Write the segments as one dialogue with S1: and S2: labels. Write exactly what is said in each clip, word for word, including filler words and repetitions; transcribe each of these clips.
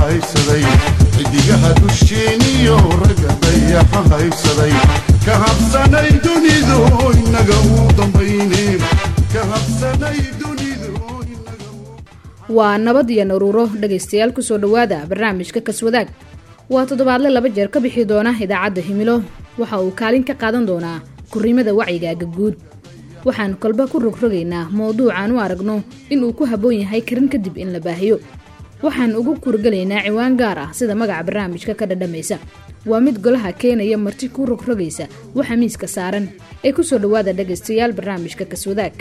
S1: haysaday xidigaha dusheeniyo ragga dayaxa haysaday ka habsanay dunidu inaga u dambaynay ka habsanay dunidu inaga
S2: waa nabad iyo naruuro dhageystayaal ku soo dhawaada barnaamijka Kaswadaag waa toddobaadle laba jeer ka bixi doona idaacadda Himilo waxa uu kaalin ka qaadan doonaa kurimada wacyiga guud waxaan kolba ku rogrogaynaa mowduucan u aragno in uu ku haboon yahay karin kadib in la baahiyo waxaan ugu kurgalaynaa ciwaan gaar ah sida magaca barnaamijka ka dhadhamaysa waa mid golaha keenaya marti ku rogrogaysa waxa miiska saaran ee ku soo dhawaada dhageystayaal barnaamijka Kaswadaag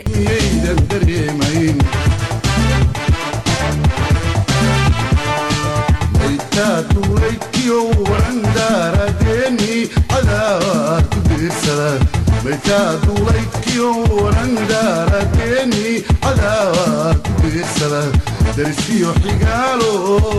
S1: duulaykiyo warandaaradeni cadaad ku diirsada maytaa duulaykiyo warandaaradeni cadaad ku diirsada darsiyo xigaalo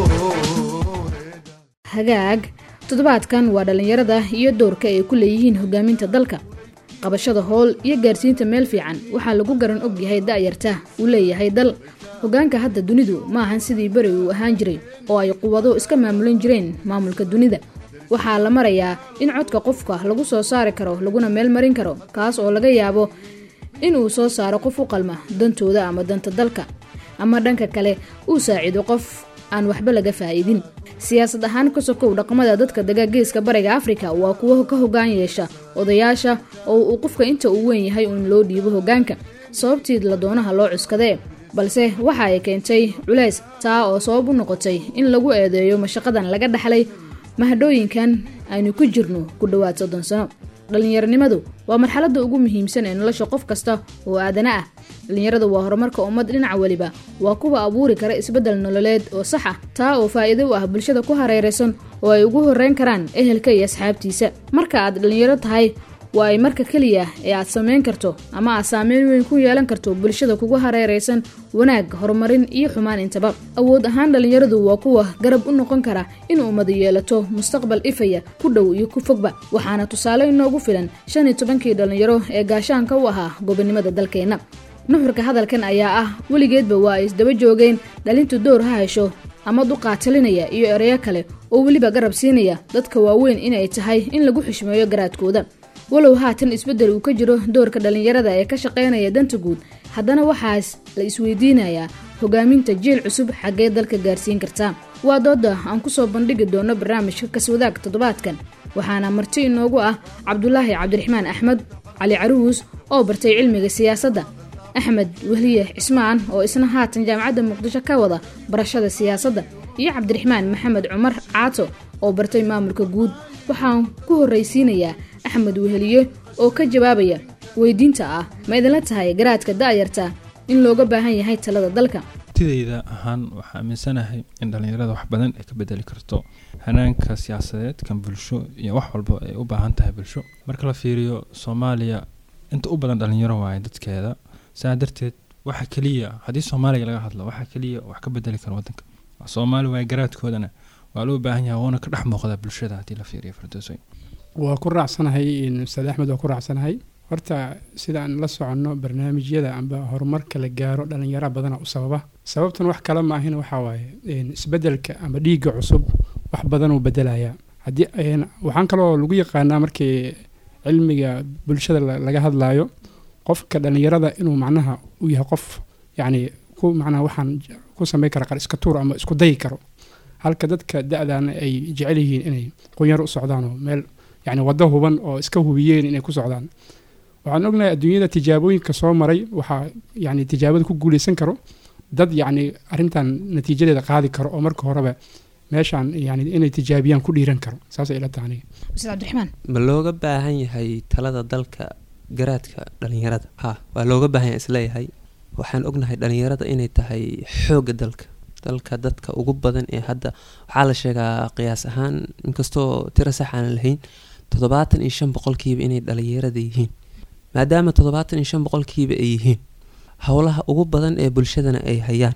S2: hagaag toddobaadkan waa dhalinyarada iyo doorka ay ku leeyihiin hogaaminta dalka qabashada hool iyo gaarsiinta meel fiican waxaa lagu garan og yahay da'yarta uu leeyahay dal hogaanka hadda dunidu ma ahan sidii bari uu ahaan jiray oo ay quwado iska maamulan jireen maamulka dunida waxaa la marayaa in codka qofka lagu soo saari karo laguna meel marin karo kaas oo laga yaabo in uu soo saaro qof u qalma dantooda ama danta dalka ama dhanka kale uu saacido qof aan waxba laga faa'iidin siyaasad ahaan ka sokow dhaqamada dadka dagaageeska bariga Afrika waa kuwa ka hogaan yeesha odayaasha oo uu qofka inta uu weyn yahay in loo dhiibo hogaanka sababtii la doonaha loo cuskadee balse waxa ay keentay culays taa oo sabab u noqotay in lagu eedeeyo mashaqadan laga dhaxlay mahadooyinkan aynu ku jirno ku dhawaad soddon sano dhalinyaronimadu waa marxaladda ugu muhiimsan ee nolosha qof kasta oo aadana ah dhalinyaradu waa horumarka ummad dhinac waliba waa kuwa abuuri kara isbedel nololeed oo sax ah taa oo faa'iido u ah bulshada ku hareeraysan oo ay ugu horeyn karaan ehelka iyo asxaabtiisa marka aad dhalinyaro tahay waa ay marka kaliya ee aad sameyn karto ama aad saameyn weyn ku yeelan karto bulshada kugu hareeraysan wanaag horumarin iyo xumaan intaba awood ahaan dhalinyaradu waa kuwa garab u noqon kara in ummadu yeelato mustaqbal ifaya ku dhow iyo ku fogba waxaana tusaale inoogu filan shan iyo tobankii dhalinyaro ee gaashaanka u ahaa gobonimada dalkeena nuxurka hadalkan ayaa ah weligeedba waa ay isdaba joogeen dhalintu door ha hesho ama duqaatalinaya iyo ereyo kale oo weliba garab siinaya dadka waaweyn inay tahay in lagu xishmeeyo garaadkooda walow haatan isbedel uu ka jiro doorka dhalinyarada ee ka shaqeynaya danta guud haddana waxaas la isweydiinayaa hogaaminta jiil cusub xaggee dalka gaarsiin kartaa waa dooda aan ku soo bandhigi doono barnaamijka Kaswadaag toddobaadkan waxaana marti inoogu ah Cabdulaahi Cabdiraxmaan Axmed Cali Caruus oo bartay cilmiga siyaasadda Axmed Wahliye Cismaan oo isna haatan jaamacadda Muqdisho ka wada barashada siyaasadda iyo Cabdiraxmaan Maxamed Cumar Caato oo bartay maamulka guud waxaan ku horeysiinayaa Axmed Wahliye oo ka jawaabaya weydiinta ah ma idinla tahay garaadka da'yarta in looga baahan yahay talada dalka
S3: tidayda ahaan waxa aaminsanahay in dhalinyarada wax badan ay ka bedeli karto hanaanka siyaasadeed kan bulsho iyo wax walba ay u baahan tahay bulsho marka la fiiriyo Soomaaliya inta u badan dhalinyaro waay dadkeeda saa darteed waxa kaliya hadii Soomaaliya laga hadlo waxa kaliya wax ka bedeli karo wadanka Soomaaliya way garaadkoodana waa loo baahan yahay oo ka dhex muuqda bulshada hadii la fiiriyo Firdawsi
S4: waa ku raacsanahay in Ustaad Axmed waa ku raacsanahay horta sidaan la socono barnaamijyada amba horumarka la gaaro dhalinyaro badan oo sababa sababtan wax kala ma ahin waxa waaye in isbedelka amba dhiiga cusub wax badan uu bedelaya hadii waxaan kale oo lagu yaqaanaa markii cilmiga bulshada laga hadlaayo qofka dhalinyarada inuu macnaha u yahay qof yaani ku macnaha waxaan ku sameey kara qar iska tuur ama isku day karo halka dadka da'dan ay jecel yihiin inay qoyar u socdaan oo meel يعني wada huban oo iska hubiyeen inay ku socdaan waxaan ognahay adduunyada tijaabooyinka soo maray waxa yani tijaabada ku guuleysan karo dad yani arintan natiijadeeda qaadi karo oo marka horeba meeshan yani inay tijaabiyaan ku dhiiran karo saas ay la tahay
S2: Ustaad Cabdiraxmaan
S5: ma looga baahan yahay talada dalka garaadka dhalinyarada ha waa looga baahan yahay isleeyahay waxaan ognahay dhalinyarada inay tahay xooga dalka dalka dadka ugu badan ee hadda waxa la sheegaa qiyaas ahaan inkastoo tiro sax aan lahayn toddobaatan iyo shan boqolkiiba inay dhalinyarada yihiin maadaama toddobaatan iyo shan boqolkiiba ay yihiin hawlaha ugu badan ee bulshadana ay hayaan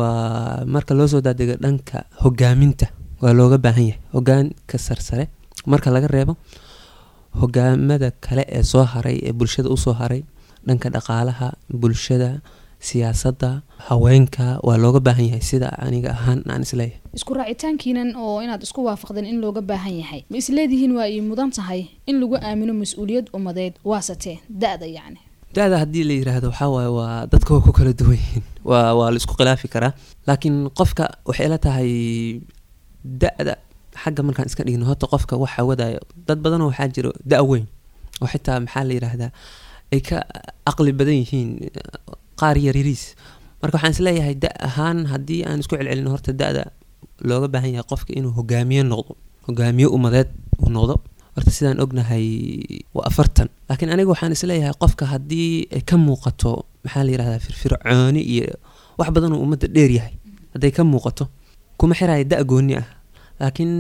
S5: waa marka loo soo daadego dhanka hogaaminta waa looga baahan yahay hogaanka sarsare marka laga reebo hogaamada kale ee soo haray ee bulshada u soo haray dhanka dhaqaalaha bulshada siyaasadda haweenka waa looga baahan yahay sida aniga ahaan aan isleeyahay.
S2: isku raacitaankiinan oo inaad isku waafaqdeen in looga baahan yahay ma isleedihiin waa ii mudan tahay in lagu aamino mas-uuliyad umadeed waasatee da-da yacni
S5: da-da haddii la yiraahdo waxaa waaye waa dadka waa ku kala duwan yihiin waa waa la isku khilaafi karaa laakiin qofka waxay ila tahay da-da xagga markaan iska dhigno horta qofka waxa wadaayo dad badan oo waxaa jiro da' weyn oo xitaa maxaa la yiraahdaa ay ka aqli badan yihiin qaar yaryariis marka waxaan isleeyahay da' ahaan haddii aan isku celcelino horta da-da looga baahan yahay qofka inuu hogaamiye noqdo hogaamiye umadeed uu noqdo horta sidaan ognahay waa afartan laakiin aniga waxaan isleeyahay qofka haddii ay ka muuqato maxaa la yirahdaa firfircooni iyo wax badan oo ummadda dheer yahay hadday ka muuqato kuma xiraayo da' gooni ah laakiin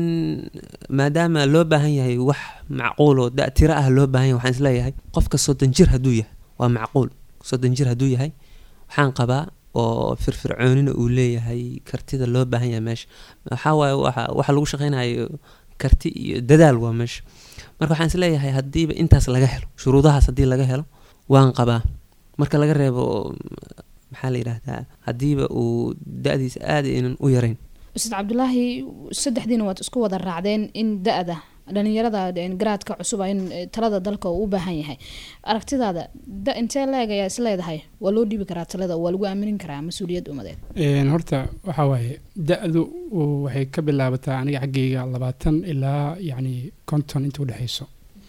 S5: maadaama loo baahan yahay wax macquul oo da' tiro ah loo baahan yahay waxaan isleeyahay qofka soddon jir hadduu yahay waa macquul soddon jir hadduu yahay waxaan qabaa oo firfircoonina uu leeyahay kartida loo baahan yahay meesha waxaa waaye waxa lagu shaqaynayo karti iyo dadaal waa meesha marka waxaan isleeyahay haddiiba intaas laga helo shuruudahaas haddii laga helo waan qabaa marka laga reebo maxaa la yidhaahdaa haddiiba uu da-diisa aada inan u yarayn.
S2: ustaad cabdulaahi saddexdiina waad isku wada raacdeen in da-da dhalinyarada garaadka cusub in talada dalka uu u baahan yahay aragtidaada da intee leeg ayaa is leedahay waa loo dhiibi karaa talada waa lagu aaminin karaa mas-uuliyad umadeed
S4: horta waxaa waaye da-du waxay ka bilaabataa aniga xaggayga labaatan ilaa yacni konton inta udhexayso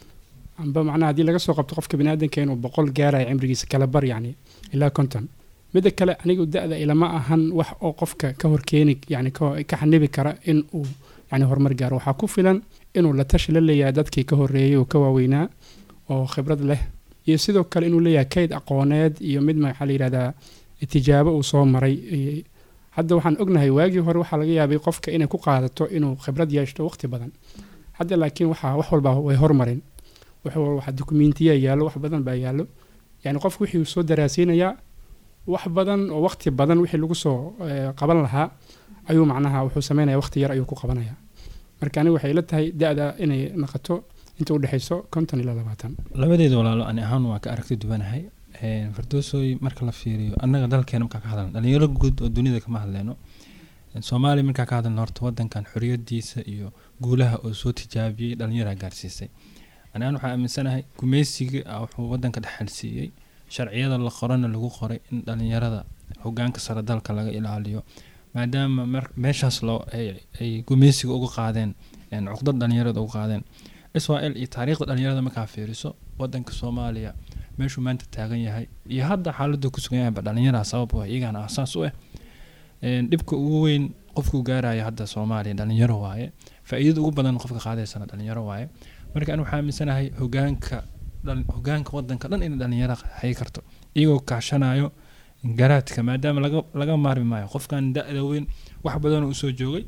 S4: amba macnaha haddii laga soo qabto qofka biniaadanka inuu boqol gaaraya cimrigiisa kala bar yacni ilaa konton midda kale anigu da-da ilama ahan wax oo qofka ka horkeeni yani ka xanibi kara in uu yani horumar gaaro waxaa ku filan inuu la tashi la leeyahay dadkii ka horeeyay oo ka waaweynaa oo khibrad leh iyo sidoo kale inuu leeyahay kayd aqooneed iyo mid maxaa la yidhahdaa tijaabo uu soo maray hadda waxaan ognahay waagii hore waxaa laga yaabay qofka inay ku qaadato inuu khibrad yeeshto waqti badan hadda laakiin waxaa wax walba way hormarin waxa dokumentiya yaallo wax badan baa yaallo yani qofku wixii uu soo daraasiinayaa wax badan oo waqti badan wixii lagu soo qaban lahaa ayuu macnaha wuxuu sameynaya waqti yar ayuu ku qabanaya marka aniga waxay ila tahay da-da inay noqoto inta u dhexayso konton ilaa labaatan
S3: labadeeda walaalo ani ahaan waa ka aragti duwanahay fardoosoy marka la fiiriyo annaga dalkeena markaa ka hadalno dhalinyaro guud oo dunida kama hadleyno soomaaliya markaa ka hadalno horta wadankan xoriyadiisa iyo guulaha oo soo tijaabiyey dhalinyaraa gaarsiisay ani aan waxaa aaminsanahay gumeysiga wuxuu wadanka dhexalsiiyey sharciyada la qorana lagu qoray in dhalinyarada hogaanka sare dalka laga ilaaliyo maadaama meeshaas loo ay gumeysiga uga qaadeen cuqdad dhalinyarada uga qaadeen israel iyo taariikhda dhalinyarada markaa fiiriso wadanka soomaaliya meeshuu maanta taagan yahay iyo hadda xaaladdu ku sugan yahay dhalinyarada sabab oo iyagana asaas u ah dhibka ugu weyn qofku gaaraya hadda Soomaaliya dhalinyaro waaye faa'iidada ugu badan qofka qaadaysan dhalinyaro waaye marka aan waxa aaminsanahay hogaanka hogaanka wadanka dhan in dhalinyaro hay karto iyagoo kaashanayo garaadka maadaama laga laga maarmi maayo qofkan da'da weyn wax badan uu soo joogay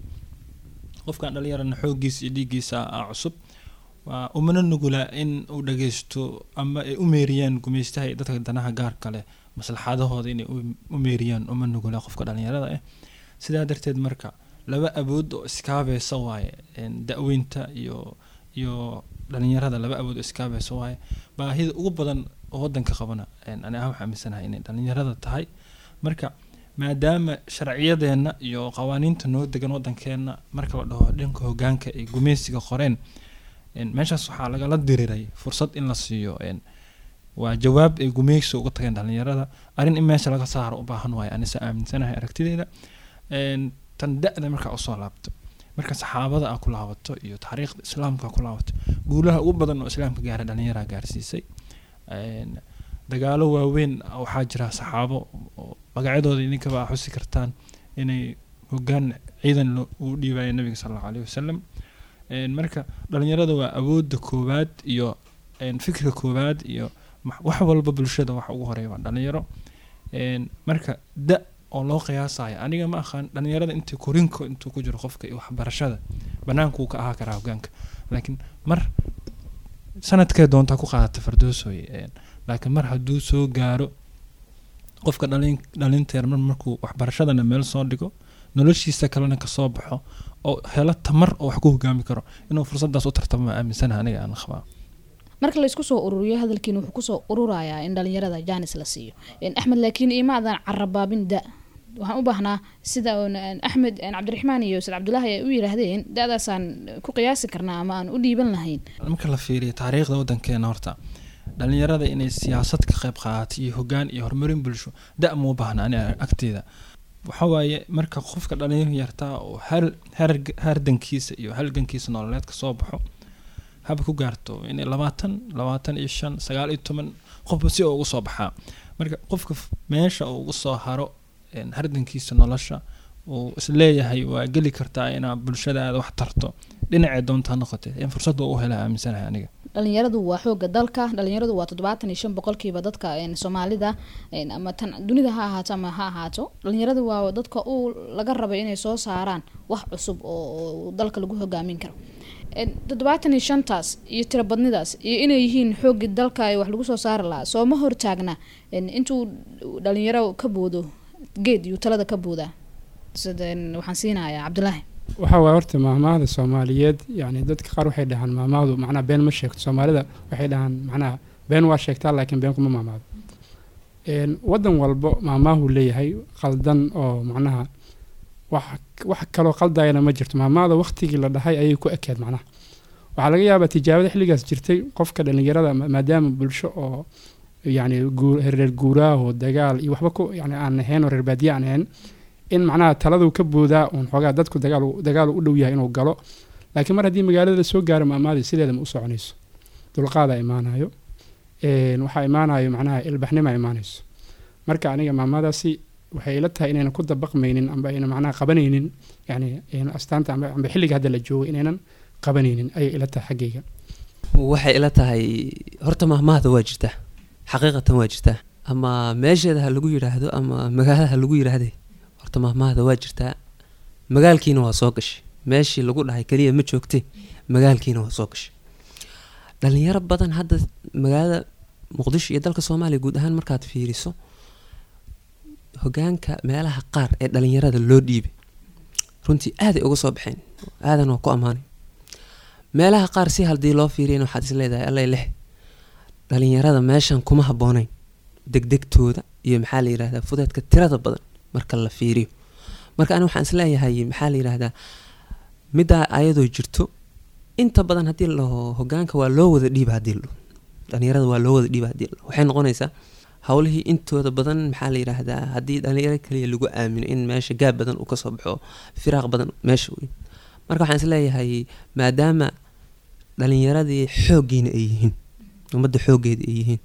S3: qofkan dhalinyarana xoogiisa iyo dhigiisa cusub waa umana nugula in uu dhageysto ama ay u meeriyaan gumeystaha dadka danaha gaar kale maslaxadahooda inay u meeriyaan uma nugula qofka dhalinyarada ah sidaa darteed marka laba abood oo iskaabeeysa waaye da'weynta iyo iyo dhalinyarada laba abood oo iskaabeeysa waaye baahida ugu badan oo wadanka qabana ani aan waxa aaminsanahay inay dhalinyarada tahay marka maadaama sharciyadeena iyo qawaaniinta noo degan wadankeena marka la dhaho dhanka hogaanka ay gumeysiga qoreen meeshaas waxaa lagala diriray fursad in la siiyo waa jawaab ay gumeysiga uga tageen dhalinyarada arin in meesha laga saaro u baahan waaye anisa aaminsanahay aragtideeda tan da'da marka u soo laabto marka saxaabada ah ku laabato iyo taariikhda islaamka ku laabato guulaha ugu badan oo islaamka gaaray dhalinyarada gaarsiisay dagaalo waaweyn waxaa jira saxaabo magacyadooda idinka baa xusi kartaan inay hogaan ciidan u dhiibayeen nabiga sallallahu alayhi wasallam marka dhalinyarada waa awoodda koowaad iyo fikirka koowaad iyo wax walba bulshada wax ugu horeeya dhalinyaro marka da oo loo qiyaasayo aniga ma aqaan dhalinyarada intii korinko intuu ku jiro qofka iyo waxbarashada banaanku ka ahaa karaa hogaanka laakiin mar sanadkee doonta ku qaadata fardoosoy laakiin mar hadduu soo gaaro qofka dhalin dhalinteer markuu waxbarashadana meel soo dhigo noloshiisa kalena ka soo baxo oo helo tamar oo wax ku hogaami karo inuu fursadaas u tartamo aaminsanahay aniga aan qabaa
S2: marka la isku soo ururiyo hadalkiina wuxuu kusoo ururayaa in dhalinyarada jaanis la siiyo axmed laakiin imaadan carabaabin da waxaan u baahnaa sida axmed cabdiraxmaan iyo said cabdulaahi ay u yiraahdeen da-daasaan ku qiyaasi karnaa ama aan u dhiiban lahayn
S3: marka la fiiriyo taariikhda wadankeena horta dhalinyarada inay siyaasad ka qayb qaadato iyo hogaan iyo horumarin bulsho da ma u baahna ani agteeda waxa waaye marka qofka dhalinyaro yartaa oo hal hardankiisa iyo halgankiisa nololeed ka soo baxo haba ku gaarto inay labaatan labaatan iyo shan sagaal iyo toban qofba si ugu soo baxaa marka qofka meesha uu ugu soo haro hardankiisa nolosha uu isleeyahay waa geli kartaa inaa bulshadaada wax tarto dhinacee doontaa noqotay in fursad u hela aaminsanahay aniga
S2: dhalinyaradu waa xooga dalka dhalinyaradu waa toddobaatan iyo shan boqolkiiba dadka soomaalida ama tan dunida ha ahaato ama ha ahaato dhalinyaradu waa dadka uu laga rabo inay soo saaraan wax cusub oo dalka lagu hogaamin karo toddobaatan iyo shantaas iyo tiro badnidaas iyo inay yihiin xoogii dalka ay wax lagu soo saari lahaa soo ma hortaagna intuu dhalinyaro ka boodo geed iyo talada ka booda waxaan siinayaa cabdulaahi
S4: waxa waa horta maahmaahda Soomaaliyeed yani dadka qaar waxay dhahaan maahmaahdu macna been ma sheegto Soomaalida waxay dhahaan macna been waa sheegtaa laakiin been kuma maahmaahdo een wadan walbo maahmaahu leeyahay qaldan oo macnaha wax wax kale oo qaldayna ma jirto maahmaahda waqtigii la dhahay ayay ku ekeed macnaha waxa laga yaabaa tijaabada xilligaas jirtay qofka dhalinyarada maadaama bulsho oo yani reer guuraa oo dagaal iyo waxba ku yani aan ahayn oo reer baadiye aan ahayn in macnaha taladu ka boodaa uun xoogaa dadku dagaal dagaal u dhow yahay inuu galo laakiin mar haddii magaalada la soo gaaro maamaadii sideeda ma u soconayso dulqaada imaanayo een waxaa imaanayo macnaha ilbaxnima imaanayso marka aniga maamadaasi waxay ila tahay inaynan ku dabaqmaynin amba aynan macnaha qabanaynin yani astaanta amba xilliga hadda la joogo inaynan qabanaynin ayay ila tahay xaggayga
S5: waxay ila tahay horta maahmaahda waa jirtaa xaqiiqatan waa jirtaa ama meesheeda ha lagu yidhaahdo ama magaalada ha lagu yidhaahde horta maahmaahda waa jirtaa magaalkiina waa soo gashay meeshii lagu dhahay kaliya ma joogtay magaalkiina waa soo gashay dhalinyaro badan hadda magaalada muqdisho iyo dalka soomaaliya guud ahaan markaad fiiriso hogaanka meelaha qaar ee dhalinyarada loo dhiibay runtii aaday uga soo baxeen aadan waa ku ammaanay meelaha qaar si haddii loo fiiriyana waxaad is leedahay allay leh dhalinyarada meeshan kuma habboonayn degdegtooda iyo maxaa la yidhahdaa fudeedka tirada badan marka la fiiriyo marka ani waxaan is leeyahay maxaa la yidhahdaa middaa ayadoo jirto inta badan haddii la hogaanka waa loo wada dhiiba haddii la dhalinyarada waa loo wada dhiiba haddii la waxay noqonaysaa howlihii intooda badan maxaa la yidhaahdaa haddii dhalinyaro kaliya lagu aamino in meesha gaab badan uu kasoo baxo firaaq badan meesha u marka waxaan is leeyahay maadaama dhalinyaradii xooggiina ay yihiin ummadda xooggeeda ay yihiin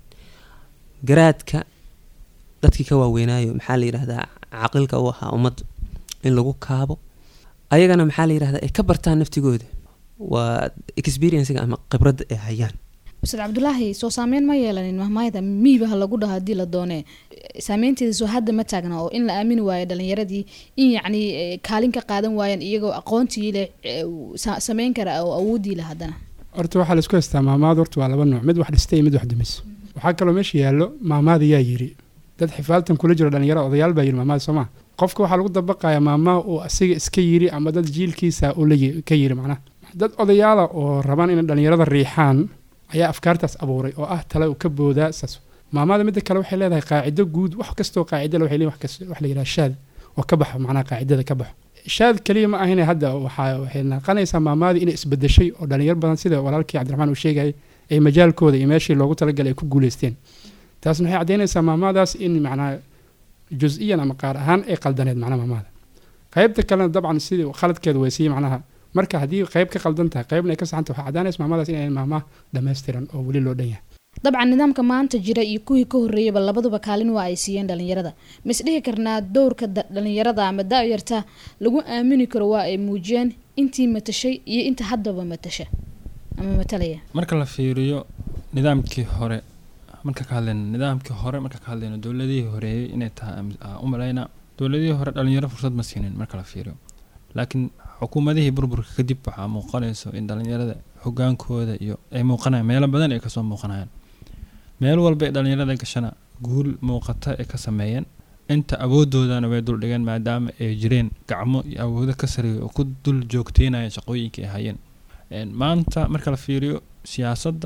S5: garaadka dadkii ka waaweynaayo maxaa la yidhahdaa caqilka u ahaa ummadda in lagu kaabo ayagana maxaa la yidhahdaa ay ka bartaan naftigooda waa experiencega ama khibradda ay hayaan
S2: ustaad cabdulaahi soo saameyn ma yeelanin mahmaayada miibaha lagu dhaha haddii la doonee saameynteeda soo hadda ma taagna oo in la aamini waayo dhalinyaradii in yacni kaalin ka qaadan waayaan iyagoo aqoontii leh sameyn kara oo awoodii leh haddana
S4: horta waxaa la isku haystaa maamaad horta waa laba nooc mid wax dhistay iyo mid wax dumis waxaa kaloo meesha yaallo maamaada yaa yiri dad xifaaltan kula jiro dhalinyaro odayaal baa yiri maamaada sooma qofka waxaa lagu dabaqayaa maamaa uu asiga iska yiri ama dad jiilkiisa uu la ka yiri macnaha dad odayaala oo rabaan inay dhalinyarada riixaan ayaa afkaartaas abuuray oo ah tala uu ka boodaa saas maamaada midda kale waxay leedahay qaacido guud wax kastoo qaacido la waxay leeyihiin wax kasta wax la yiraahdo shaad oo ka baxo macnaha qaacidada ka baxo shaad kaliya ma ahayn hadda waxa waxay naqanaysaa maamaada inay isbedeshay oo dhalinyaro badan sida walaalkii Cabdiraxmaan uu sheegay ay majaalkooda iyo meeshii loogu talagalay ku guuleysteen taasna waxay cadeynaysaa maamaadaas in macnaha juz'iyan ama qaar ahaan ay qaldaneed macnaha maamaada qaybta kalena dabcan sidii khaladkeedu way sii macnaha marka haddii qayb ka qaldan tahay qaybna ay ka saxan tahay waxaa cadaanaysa maamadaas inay maamaha dhammaystiran oo weli loo dhan yahay
S2: dabcan nidaamka maanta jira iyo kuwii ka horreeyaba labaduba kaalin waa ay siiyeen dhalinyarada ma isdhihi karnaa dowrka dhalinyarada ama da-yarta lagu aamini karo waa ay muujiyeen intii matashay iyo inta haddaba matasha ama matalaya
S3: marka la fiiriyo nidaamkii hore marka ka hadlayno nidaamkii hore marka ka hadlayno dowladihii horeeyay inay tahay u malayna dowladihii hore dhalinyaro fursad ma siinin marka la fiiriyo laakiin xukuumadihii burburka kadib waxaa muuqanayso in dhalinyarada hogaankooda iyo ay muuqanayaan meelo badan ay kasoo muuqanayaan meel walba ee dhalinyarada gashana guul muuqata ay ka sameeyeen inta awoodoodana way dul dhigeen maadaama ay jireen gacmo iyo awoodo ka sareeya oo ku dul joogteynaya shaqooyinkii ay hayeen maanta marka la fiiriyo siyaasadda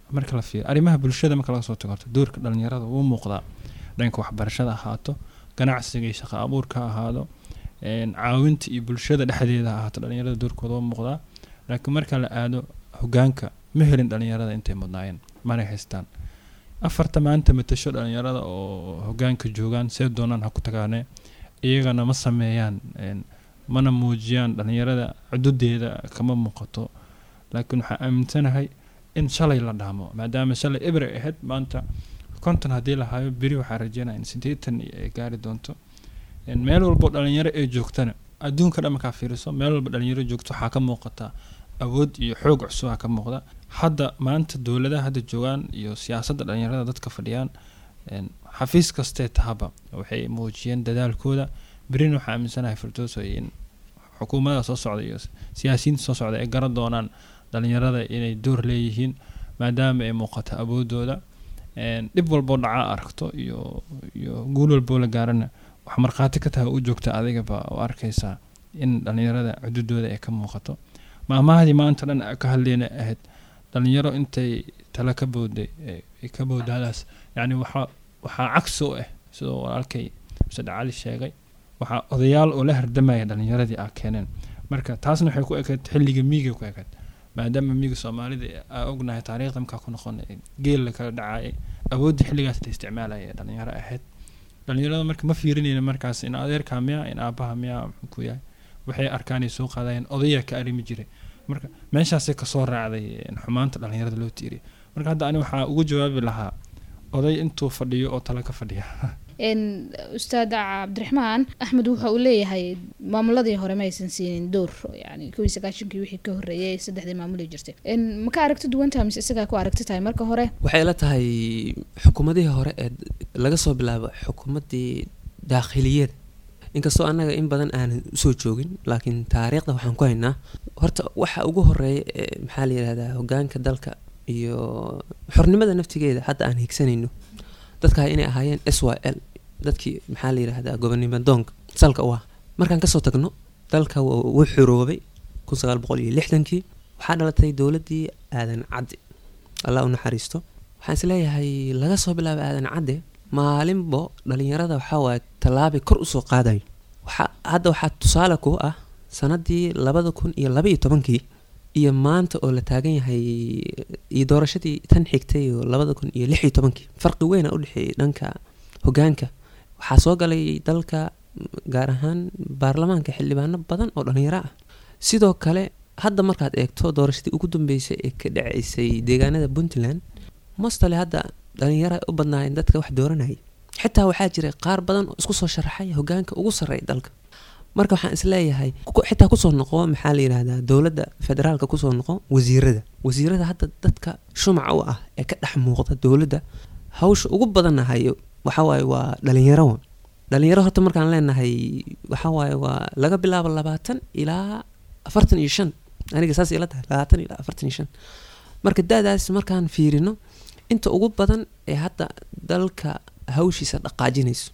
S3: marka la fiiriyo arrimaha bulshada marka laga soo tago doorka dhalinyarada uu muuqdaa dhanka waxbarashada ahaato ganacsiga iyo shaqo abuurka ahaado een caawinta iyo bulshada dhexdeeda ahaato dhalinyarada doorkooda uu muuqdaa laakiin marka la aado hogaanka ma helin dhalinyarada intay mudnaayeen mana haystaan afarta maanta matasho dhalinyarada oo hogaanka joogaan see doonaan ha ku tagaane iyagana ma sameeyaan een mana muujiyaan dhalinyarada xuduudeeda kama muuqato laakiin waxa aaminsanahay in shalay la dhaamo maadaama shalay ibre ahayd maanta konton haddii la hayo beri waxaa rajeynayaa in siddeetan ay gaari doonto in meel walbo dhalinyaro ay joogtana adduunka dhan markaa fiiriso meel walbo dhalinyaro joogto waxaa ka muuqata awood iyo xoog cusub ka muuqda hadda maanta dowladaha hadda joogaan iyo siyaasadda dhalinyarada dadka fadhiyaan in xafiis kastee tahaba waxay muujiyeen dadaalkooda berina waxaa aaminsanahay firdooso in xukuumadda soo socda iyo siyaasiyiinta soo socda ay garan doonaan dhalinyarada inay door leeyihiin maadaama ay muuqato awoodooda een dib walbo dhaca aragto iyo iyo guul walbo la gaarana wax marqaati ka tahay u joogta adiga ba oo arkaysa in dhalinyarada xuduudooda ay ka muuqato maamaahdi maanta dhan ka hadlayna ahayd dhalinyaro intay tala ka booday ay ka boodadaas yani waxa waxa cagsi u ah sidoo walaalkay Ustaad Cali sheegay waxa odayaal oo la hardamaya dhalinyaradii ah keeneen marka taasna waxay ku ekayd xilliga miiga ku ekayd maadaama miiga Soomaalida ay ognahay taariikhda markaa ku noqon geel la kala dhacay awood xilligaas la isticmaalay dhalinyaro ahayd dhalinyarada marka ma fiirinayna markaas in adeerka miya in aabaha miya ku yahay waxay arkaanay soo qaadayeen odaya ka arimi jiray marka meeshaas ka soo raacday xumaanta dhalinyarada loo tiiriyay marka hadda ani waxa ugu jawaabi lahaa oday intuu fadhiyo oo tala ka fadhiya
S2: in Ustaad Cabdiraxmaan Axmed waxa uu leeyahay maamuladii hore ma aysan siinin door yani kuwii sagaashankii wixii ka horeeyay saddexdii maamul ee jirtay in ma ka aragto duwanta mise isaga ku aragto tahay marka hore
S5: waxay la tahay xukuumadii hore ee laga soo bilaabo xukuumadii daakhiliyada inkastoo anaga in badan aan soo joogin laakiin taariikhda waxaan ku haynaa horta waxa ugu horeeyay maxaa la yiraahdaa hogaanka dalka iyo xornimada naftigeeda hadda aan higsanayno dadka inay ahaayeen S Y L dadkii maxaa la yiraahdaa gobonimo doonka salka u ah markaan ka soo tagno dalka wuu xuroobay kun sagaal boqol iyo lixdan-kii waxaa dhalatay dowladii aadan cadde Allah u naxariisto waxaan isleeyahay laga soo bilaabo aadan cadde maalinbo dhalinyarada waxa waa talaabi kor u soo qaaday waxa hadda waxa tusaale ku ah sanadii labada kun iyo laba iyo toban-kii iyo maanta oo la taagan yahay iyo doorashadii tan xigtay oo labada kun iyo lix iyo toban-kii farqi weyn ah u dhaxeeyay dhanka hogaanka waxaa soo galay dalka gaar ahaan baarlamaanka xildhibaano badan oo dhalinyaro ah sidoo kale hadda markaad eegto doorashadii ugu dambeysay ee ka dhaceysay deegaanada Puntland mostly hadda dhalinyaro u badnaayeen dadka wax dooranayay xitaa waxaa jiray qaar badan oo isku soo sharaxay hogaanka ugu sareeya dalka marka waxaan isleeyahay xitaa kusoo noqo maxaa la yiraahdaa dowladda federaalka kusoo noqo wasiirada wasiirada hadda dadka shumac u ah ee ka dhex muuqda dowladda hawsha ugu badan hayo waxa waaye waa dhalinyaro dhalinyaro horta markaan leenahay waxa waaye waa laga bilaabo labaatan ilaa afartan iyo shan aniga saas ila tahay labaatan ilaa afartan iyo shan marka daadaas markaan fiirino inta ugu badan ee hadda dalka hawshiisa dhaqaajinayso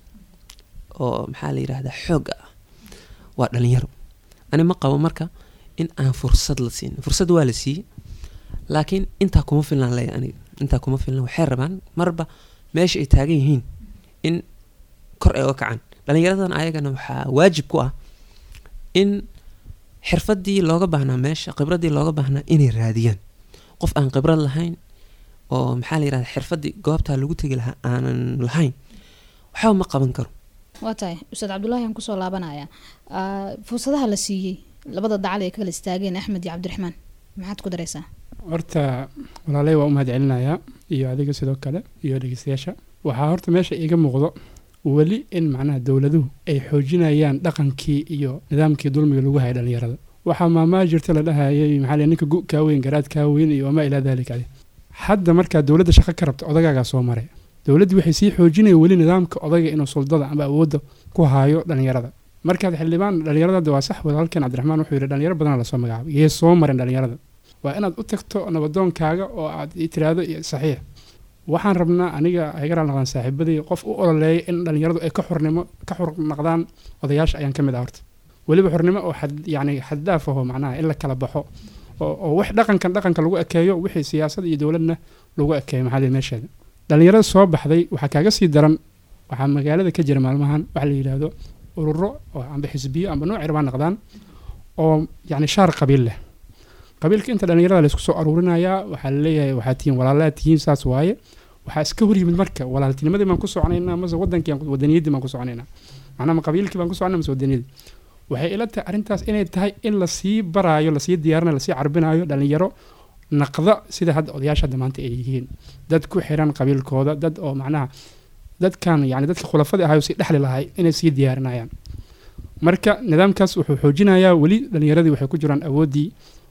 S5: oo maxaa la yiraahdaa xoog ah waa dhalinyaro ani ma qabo marka in aan fursad la siin fursad waa la siiyay laakiin inta kuma filan lay aniga inta kuma filan waxay rabaan marba meesha ay taagan yihiin in kor ay uga kacaan dhalinyaradan ayagana waxaa waajib ku ah in xirfadii looga baahnaa meesha khibradii looga baahnaa inay raadiyaan qof aan khibrad lahayn oo maxaa la yiraahdaa xirfadii goobta lagu tagi lahaa aanan lahayn waxba ma qaban karo
S2: waa tahay Ustaad Cabdullaahi aan kusoo laabanaya fursadaha la siiyey labada dacal ee kala istaageen Axmed iyo Cabdiraxmaan maxaad ku dareysaa
S4: horta walaalay waa u mahad celinayaa iyo adiga sidoo kale iyo dhageystayaasha waxaa horta meesha iiga muuqdo weli in macnaha dowladuhu ay xoojinayaan dhaqankii iyo nidaamkii dulmiga lagu hayay dhalinyarada waxaa maamaa jirta la dhahayay maxaa la ninka gu-kaa weyn garaadkaa weyn iyo wamaa ilaa daalika hadda markaa dowladda shaqo ka rabta odagaagaa soo maray dowladdu waxay sii xoojinayaan weli nidaamka odayga inuu suldada ama awoodda ku haayo dhalinyarada markaad xildhibaan dhalinyarada waa sax wada halkan Cabdiraxmaan wuxuu yiri dhalinyaro badan la soo magacaabay yee soo marin dhalinyarada waa inaad u tagto nabadoonkaaga oo aad tiraado saxiix waxaan rabnaa aniga ayaga naqdan saaxiibadii qof u ololeeyay in dhalinyaradu ay ka xornimo ka xor noqdaan odayaasha ayaan kamid ah horta waliba xornimo oo xad yani xadaaf ah macnaha in la kala baxo oo wax dhaqankan dhaqanka lagu ekeeyo wixii siyaasad iyo dowladna lagu ekeeyo maxaa meesheeda dhalinyarada soo baxday waxaa kaaga sii daran waxaa magaalada ka jira maalmahan waxa la yidhaahdo ururo oo amba xisbiyo amba nooc irbaan noqdaan oo yacni shaar qabiil leh qabiilka inta dhalinyarada la isku soo aruurinayaa waxaa la leeyahay waxaa tihiin walaalaa tihiin saas waaye waxaa iska hor yimid marka walaaltinimadii baan ku soconaynaa mase wadankii wadaniyadii baan ku soconaynaa macnaha qabiilkii baan ku soconaa mase wadaniyadii waxay ila tahay arrintaas inay tahay in lasii baraayo lasii diyaarinayo lasii carbinayo dhalinyaro naqda sida hadda odayaasha hadda maanta ay yihiin dad ku xiran qabiilkooda dad oo macnaha dadkan yani dadka khulafada ahayo sii dhexli lahay inay sii diyaarinayaan marka nidaamkaas wuxuu xoojinayaa weli dhalinyaradii waxay ku jiraan awooddii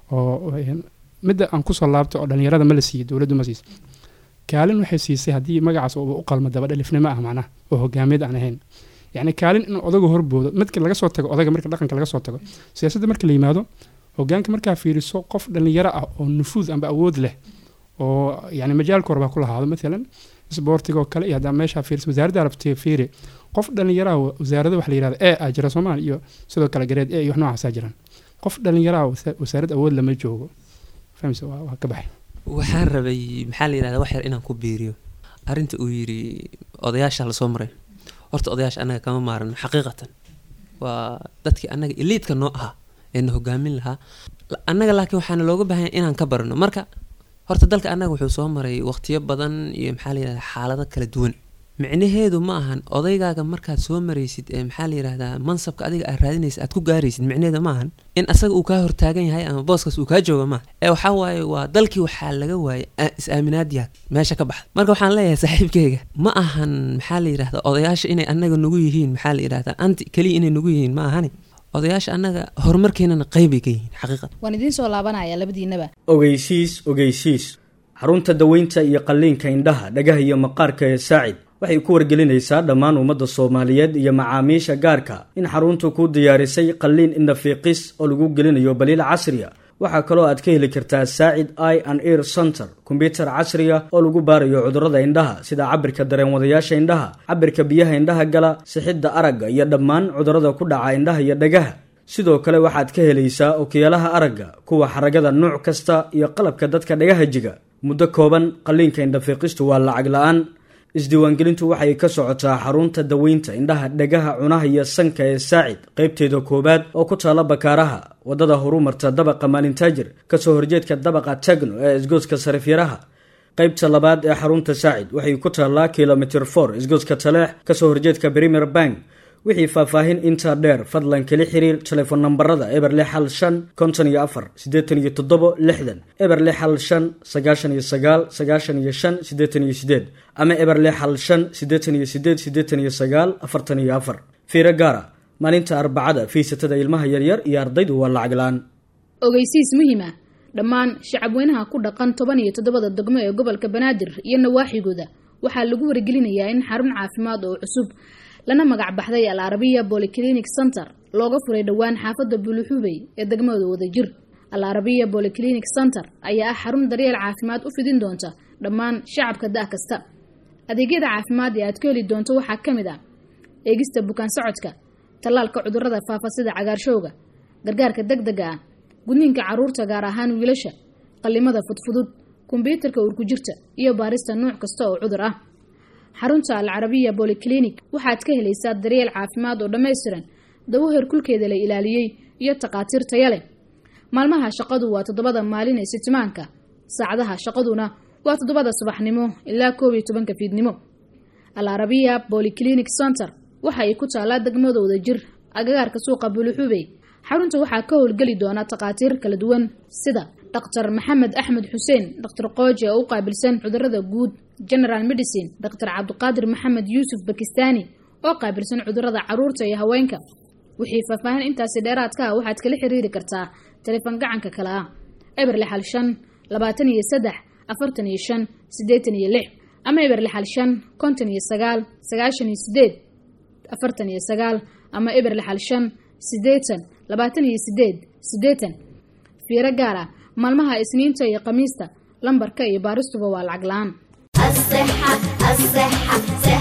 S4: oo midda aan kusoo laabto oo dhalinyarada ma la siiyey dowladdu ma siisa kaalin waxay siisay haddii magacaas uu u qalmo dabadhalifnimo ah macnaha oo hogaamiyad aan ahayn yacni kaalin in odaga horboodo midka laga soo tago odaga marka dhaqanka laga soo tago siyaasadda marka la yimaado hogaanka markaa fiiriso qof dhalinyaro ah oo nufuud amba awood leh oo yani majaalka horbaa ku lahaado maalan isboortiga oo kale iyo haddaa meeshaa fiiriso wasaaradda arabtiga fiiri qof dhalinyaraha wasaaradda waxa la yihahda e a jira soomaali iyo sidoo kale gareed e iyo wax noocaasaa jiraan qof dhalinyaraha wasaarad awood lama joogo fahamse waa ka baxay
S5: waxaan rabay maxaa la yidhahdaa wax yar inaan ku biiriyo arrinta uu yidhi odayaasha lasoo maray horta odayaasha annaga kama maarano xaqiiqatan waa dadkii annaga iliidka noo ahaa ee na hogaamin lahaa annaga laakiin waxaana looga baahanya inaan ka barano marka horta dalka annaga wuxuu soo maray waqtiyo badan iyo maxaa la yidhahdaa xaalado kala duwan micnaheedu ma ahan odaygaaga markaad soo maraysid ee maxaa la yidhahdaa mansabka adiga aad raadinaysid aad ku gaaraysid micnaheeda ma ahan in asaga uu kaa hortaagan yahay ama booskaas uu kaa jooga maaha ee waxaa waaye waa dalkii waxaa laga waayay is-aaminaadyaag meesha ka baxda marka waxaan leeyahay saaxiibkeyga ma ahan maxaa la yidhahdaa odayaasha inay annaga nagu yihiin maxaa la yidhahdaa anti keliya inay nagu yihiin ma ahani odayaasha annaga horumarkeenana qeybay ka yihiin xaqiiqad
S2: waan idiin soo laabanaya labadiinaba
S6: ogeysiis ogeysiis xarunta daweynta iyo qalliinka indhaha dhagaha iyo maqaarka ee saacid waxay ku wargelinaysaa dhammaan ummadda soomaaliyeed iyo macaamiisha gaarka in xaruntu ku diyaarisay qalliin indhafiiqis oo lagu gelinayo baliil casriya waxaa kaloo aad ka heli kartaa saacid i and ear center kombyutar casriya oo lagu baarayo cudurrada indhaha sida cabirka dareenwadayaasha indhaha cabirka biyaha indhaha gala sixidda aragga iyo dhammaan cudurrada ku dhaca indhaha iyo dhagaha sidoo kale waxaad ka helaysaa okiyaalaha aragga kuwa xaragada nooc kasta iyo qalabka dadka dhagaha jiga muddo kooban qalliinka indhafiiqistu waa lacag la-aan isdiiwaangelintu waxay ka socotaa xarunta daweynta indhaha dhagaha cunaha iyo sanka ee saacid qaybteeda koowaad oo ku taala bakaaraha wadada horumarta dabaqa maalintaajir kasoo horjeedka dabaqa tagno ee isgooska sarifyaraha qaybta labaad ee xarunta saacid waxay ku taallaa kilomitr for isgooska taleex kasoo horjeedka premier bank wixii faahfaahin intaa dheer fadlan kala xiriir telefoon nambarada eber lix hal shan konton iyo afar siddeetan iyo toddobo lixdan eber lix hal shan sagaashan iyo sagaal sagaashan iyo shan siddeetan iyo sideed ama eber lix hal shan siddeetan iyo sideed siddeetan iyo sagaal afartan iyo afar fiiro gaara maalinta arbacada fiisatada ilmaha yaryar iyo ardaydu waa lacag la-aan
S2: ogeysiis muhiima dhammaan shacabweynaha ku dhaqan toban iyo toddobada degmo ee gobolka banaadir iyo nawaaxigooda waxaa lagu wargelinayaa in xarun caafimaad oo cusub lana magac baxday al arabiya polyclinic center looga furay dhowaan xaafadda buluxubey ee degmada wadajir al arabiya polyclinic center ayaa ah xarun daryeel caafimaad u fidin doonta dhammaan shacabka da' kasta adeegyada caafimaad ee aad ka heli doonto waxaa ka mid ah eegista bukaan socodka tallaalka cudurrada faafa sida cagaarshowga gargaarka degdega ah gudniinka carruurta gaar ahaan wiilasha qallimada fudfudud kombyuutarka urkujirta iyo baarista nooc kasta oo cudur ah xarunta al arabiya polyclinic waxaad ka helaysaa daryeel caafimaad oo dhammaystiran dawo herkulkeeda la ilaaliyey iyo takhaatiir taya leh maalmaha shaqadu waa toddobada maalin ee sitimaanka saacadaha shaqaduna waa toddobada subaxnimo ilaa koob iyo tobanka fiidnimo al arabiya polyclinic center waxa ay ku taalaa degmada wadajir agagaarka suuqa buluxubey xarunta waxaa ka howlgeli doona takhaatiir kala duwan sida dhaktar maxamed axmed xuseen dhaktar qooji oo u qaabilsan cudurrada guud general medicine dhaktar cabdiqaadir maxamed yuusuf bakistani oo qaabilsan cudurrada carruurta iyo haweenka wixii faahfaahin intaasi dheeraadka ah waxaad kala xiriiri kartaa telefoon gacanka kale ah eber lix hal shan labaatan iyo saddex afartan iyo shan siddeetan iyo lix ama eber lix hal shan konton iyo sagaal sagaashan iyo sideed afartan iyo sagaal ama eber lix hal shan siddeetan labaatan iyo sideed siddeetan fiiro gaar ah maalmaha isniinta iyo khamiista lambarka iyo baaristuba waa lacag la-aan.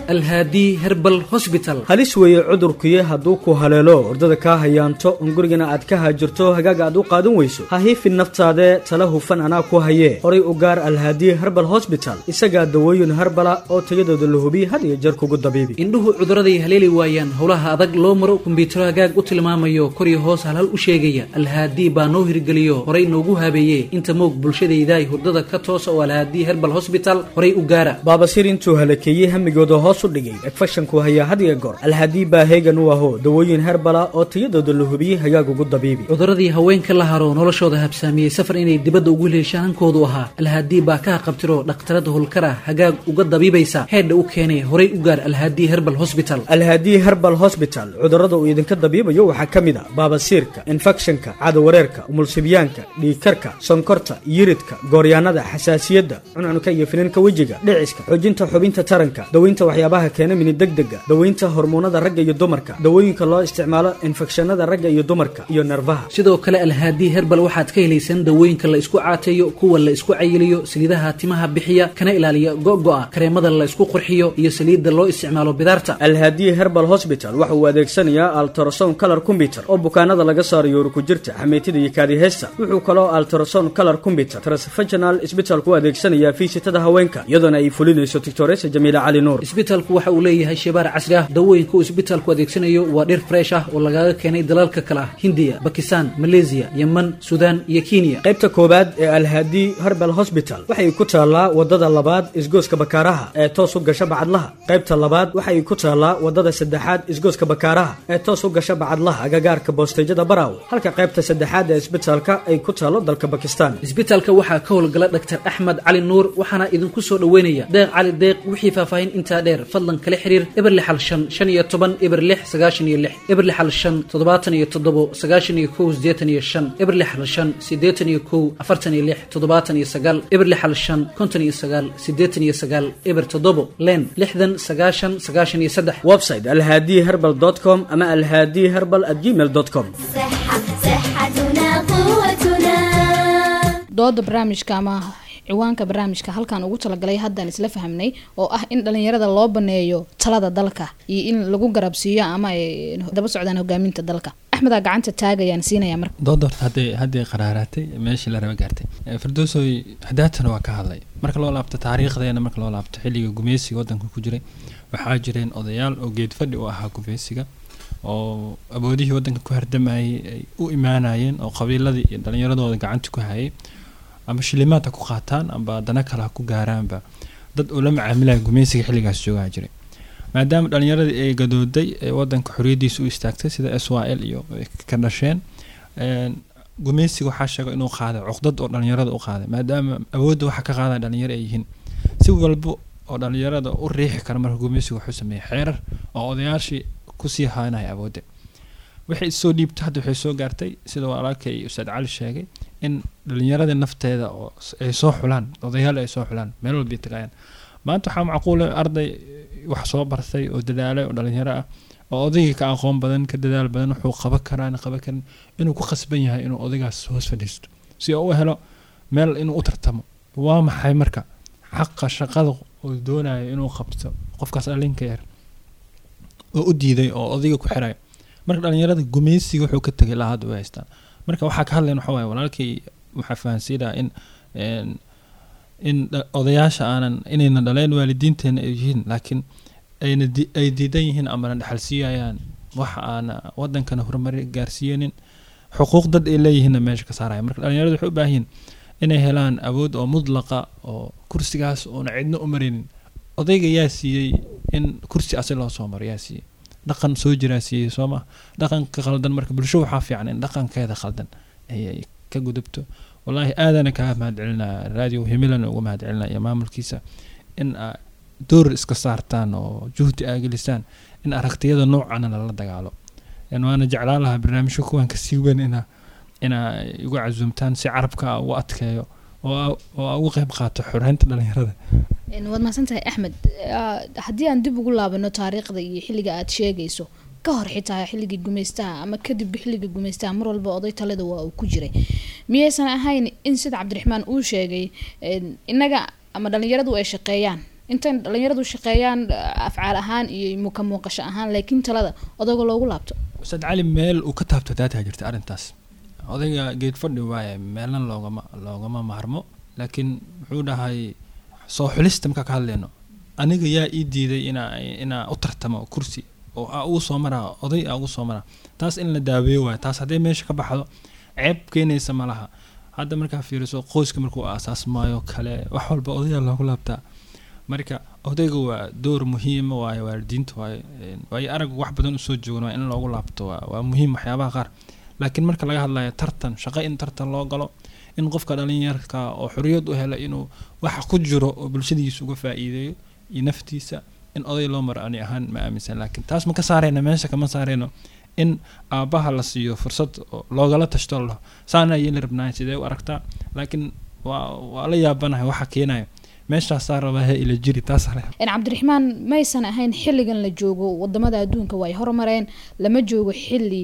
S7: alhaadi herbal hosbital.
S6: halis weeye cudurkuye hadduu ku haleelo ordada kaa hayaanto on gurigana aad ka haajirto hagaaga aad u qaadan weyso ha hiifin naftaade tala hufan anaa ku hayee horay u gaar alhaadi herbal hosbital isagaa dawooyin herbala oo tayadooda la hubiye had iyo jeer kugu dabiibi.
S7: indhuhu cuduraday haleeli waayaan howlaha adag loo maro kumbiyuutaro hagaag u tilmaamayo kor iyo hoos halhal u sheegaya alhaadi baa noo hirgeliyo horay noogu habeeyee inta moog bulshadaydaay hurdada ka toosa oo alhaadi herbal hosbital horay u gaara.
S6: baabasiir intuu halakeeyey hamigooda hoos u dhigay egfashanku hayaa had iyo goor alhaadi baa heegan u aho dawooyin herbala oo tayadooda la hubiyey hagaag ugu dabiibi.
S7: cuduradii haweenka la haro noloshooda habsaamiyey safar inay dibadda ugu heleeshaan hankoodu ahaa alhaadi baa ka qabtiro dhakhtarada howlkara hagaag uga dabiibaysa heedha u keenay horay u gaar alhaadi herbal hosbital.
S6: alhaadi herbal hosbital cudurada uu idinka dabiibayo waxaa ka mid a baabasiirka infekshanka caadawareerka umulsibyaanka dhiigkarka sonkorta yiridka gooryaanada xasaasiyadda cuncunka iyo finanka wejiga dhiciska xoojinta xubinta taranka daweynta waxyaabaha keena mini degdega daweynta hormoonada ragga iyo dumarka dawooyinka loo isticmaalo infekshanada ragga iyo dumarka iyo nervaha.
S7: sidoo kale alhaadi herbal waxaad ka helaysaan dawooyinka la isku caateeyo kuwa la isku cayiliyo saliidaha timaha bixiya kana ilaaliya go'go'a kareemada la isku qurxiyo iyo saliidda loo isticmaalo bidaarta.
S6: alhaadi herbal hosbital waxa uu adeegsanayaa ultrasound color computer oo bukaanada laga saarayo urku jirta xameetida iyo kaadiheysta wuxuu kaloo ultrasound color computer transvaginal isbitaalku adeegsanayaa fiisitada haweenka iyadoona ay fulinayso doctoresa jamiila cali nuur.
S7: isbitaalku waxa uu leeyahay shebaar casri ah dawooyinka uu isbitaalku adeegsanayo waa dhir fresh ah oo lagaga keenay dalalka kale ah hindiya bakistan malaysia yemen sudan iyo kenya.
S6: qaybta koobaad ee alhaadi herbal hosbital waxay ku taallaa wadada labaad isgooska bakaaraha ee toos u gasha bacadlaha. qaybta labaad waxay ku taallaa wadada saddexaad isgooska bakaaraha ee toos u gasha bacadlaha agagaarka boostejada baraaw halka qaybta saddexaad ee isbitaalka ay ku taalo dalka bakistan.
S7: isbitaalka waxaa ka howlgala dhaktar axmed cali nuur waxaana idinku soo dhaweynaya deeq cali deeq wixii faahfaahin intaa dheer fadlan kala xiriir eber lixal shan shan iyo toban eber lix sagaashan iyo lix eber lixal shan toddobaatan iyo toddobo sagaashan iyo kow sideetan iyo shan eber lixal shan sideetan iyo kow afartan iyo lix toddobaatan iyo sagaal eber lixal shan konton iyo sagaal sideetan iyo sagaal eber toddobo len lixdan sagaashan sagaashan iyo saddex.
S6: website alhaadi herbal dot com ama alhaadi herbal at gmail dot com.
S2: dooda barnaamijka ama ciwaanka barnaamijka halkaan ugu talagalay haddaan isla fahamnay oo ah in dhalinyarada loo baneeyo talada dalka iyo in lagu garabsiiyo ama ay daba socdaan hogaaminta dalka. axmedaa gacanta taagayaan siinaya marka
S3: dooda hadday hadday qaraaraatay meeshii la raba gaartay firdowsoy hadaatana waa ka hadlay marka loo laabto taariikhdeena marka loo laabto xilliga gumeysiga waddanka ku jiray waxaa jireen odayaal oo geed fadhi u ahaa gumeysiga oo awoodihii waddanka ku hardamayay ay u imaanayeen oo qabiiladii iyo dhalinyaradooda gacanta ku hayay ama shilimaadka ku qaataan amba dana kale ha ku gaaraanba dad oo la macaamilaya gumeysiga xilligaas joogaa jiray maadaama dhalinyaradii ay gadooday ee waddanka xorriyadiisa u istaagtay sida s y l iyo ka dhasheen gumeysiga waxaa sheegay inuu qaaday cuqdad oo dhalinyarada u qaaday maadaama awoodda waxa ka qaadaya dhalinyaro ay yihiin si walba oo dhalinyarada u riixi kara marka gumeysiga wuxuu sameeyey xeerar oo odayaashii kusii haanaya awoodda waxay soo dhiibtay hadda waxay soo gaartay sida walaalkay ustaad cali sheegay in dhalinyarada nafteeda oo ay soo xulaan odayaal ay soo xulaan meel walba ay tagayaan maanta waxaa macquul ah arday wax soo bartay oo dadaalay oo dhalinyaro ah oo odayga ka aqoon badan ka dadaal badan wuxuu qaban karaa qaban karin inuu ku khasban yahay inuu odaygaas hoos fadhiisto si uu u helo meel inuu u tartamo waa maxay marka xaqa shaqada oo doonayo inuu qabto qofkaas alinka yar oo u diiday oo odayga ku xiray marka dhalinyarada gumeysiga wuxuu ka tagay lahaad u haystaan marka waxaa ka hadlayn waxa waaye walaalkii waxaa fahansiinaa in in odayaasha aanan inayna dhaleen waalidiinteena ay yihiin laakiin ayna ay diidan yihiin amana dhaxalsiiyayaan waxa aana waddankana horumar gaarsiiyeenin xuquuq dad ay leeyihiinna meesha ka saaraya marka dhalinyaradu waxay u baahan yihiin inay helaan awood oo mudlaqa oo kursigaas oona cidna u marinin odayga yaa siiyey in kursi asi loo soo maro yaa siiyey dhaqan soo jiraa siiyey soo ma dhaqanka khaldan marka bulsho waxaa fiican in dhaqankeeda khaldan ayay ka gudubto wallaahi aadana kaa mahadcelinaa radio himilana uga mahadcelinaa iyo maamulkiisa in door iska saartaan oo juhdi aa gelisaan in aragtiyada noocana lala dagaalo waana jeclaan lahaa barnaamijka kuwan kasii weyn inaa inaa igu casuumtaan si carabka ugu adkeeyo oo ugu qayb qaato xoreynta dhalinyarada.
S2: waad mahadsantahay axmed. haddii aan dib ugu laabano taariikhda iyo xilliga aad sheegayso ka hor xitaa xilligii gumeystaha ama kadib xilliga gumeystaha mar walba oday talada waa uu ku jiray miyaysan ahayn in sida cabdiraxmaan uu sheegay inaga ama dhalinyaradu ay shaqeeyaan intan dhalinyaradu shaqeeyaan afcaal ahaan iyo muka muuqasho ahaan laakiin talada odayga loogu laabto
S3: ustaad cali meel uu ka taabto daataa jirta arrintaas odayga geed fadhi waaye meelna loogama loogama maarmo laakiin wuxuu dhahay soo xulista marka ka hadleyno aniga yaa ii diiday inaa inaa u tartamo kursi oo aa ugu soo maraa oday aa ugu soo maraa taas in la daaweeyo waaye taas haddii meesha ka baxdo ceeb keenaysa ma laha hadda markaa fiiriso qoyska markuu aasaasmaayo kale wax walba odayaa loogu laabtaa marka odayga waa door muhiima waaye waalidiinta waaye waayo arag wax badan usoo joogan waa in loogu laabto waa muhiim waxyaabaha qaar laakiin marka laga hadlayo tartan shaqo in tartan loo galo in qofka dhalinyarka oo xorriyad u helo inuu waxa ku jiro oo bulshadiisa uga faa'iideeyo iyo naftiisa in oday loo maro ani ahaan ma aaminsan laakiin taas ma ka saarayna meesha kama saarayno in aabaha la siiyo fursad loogala tashto laho saana yeeli rabnaa sidee u aragtaa laakiin waa waa la yaabanahay waxa keenayo meeshaasaa rabaa ila jiri taas ale
S2: in cabdiraxmaan maysan ahayn xilligan la joogo wadamada adduunka way horumareen lama joogo xilli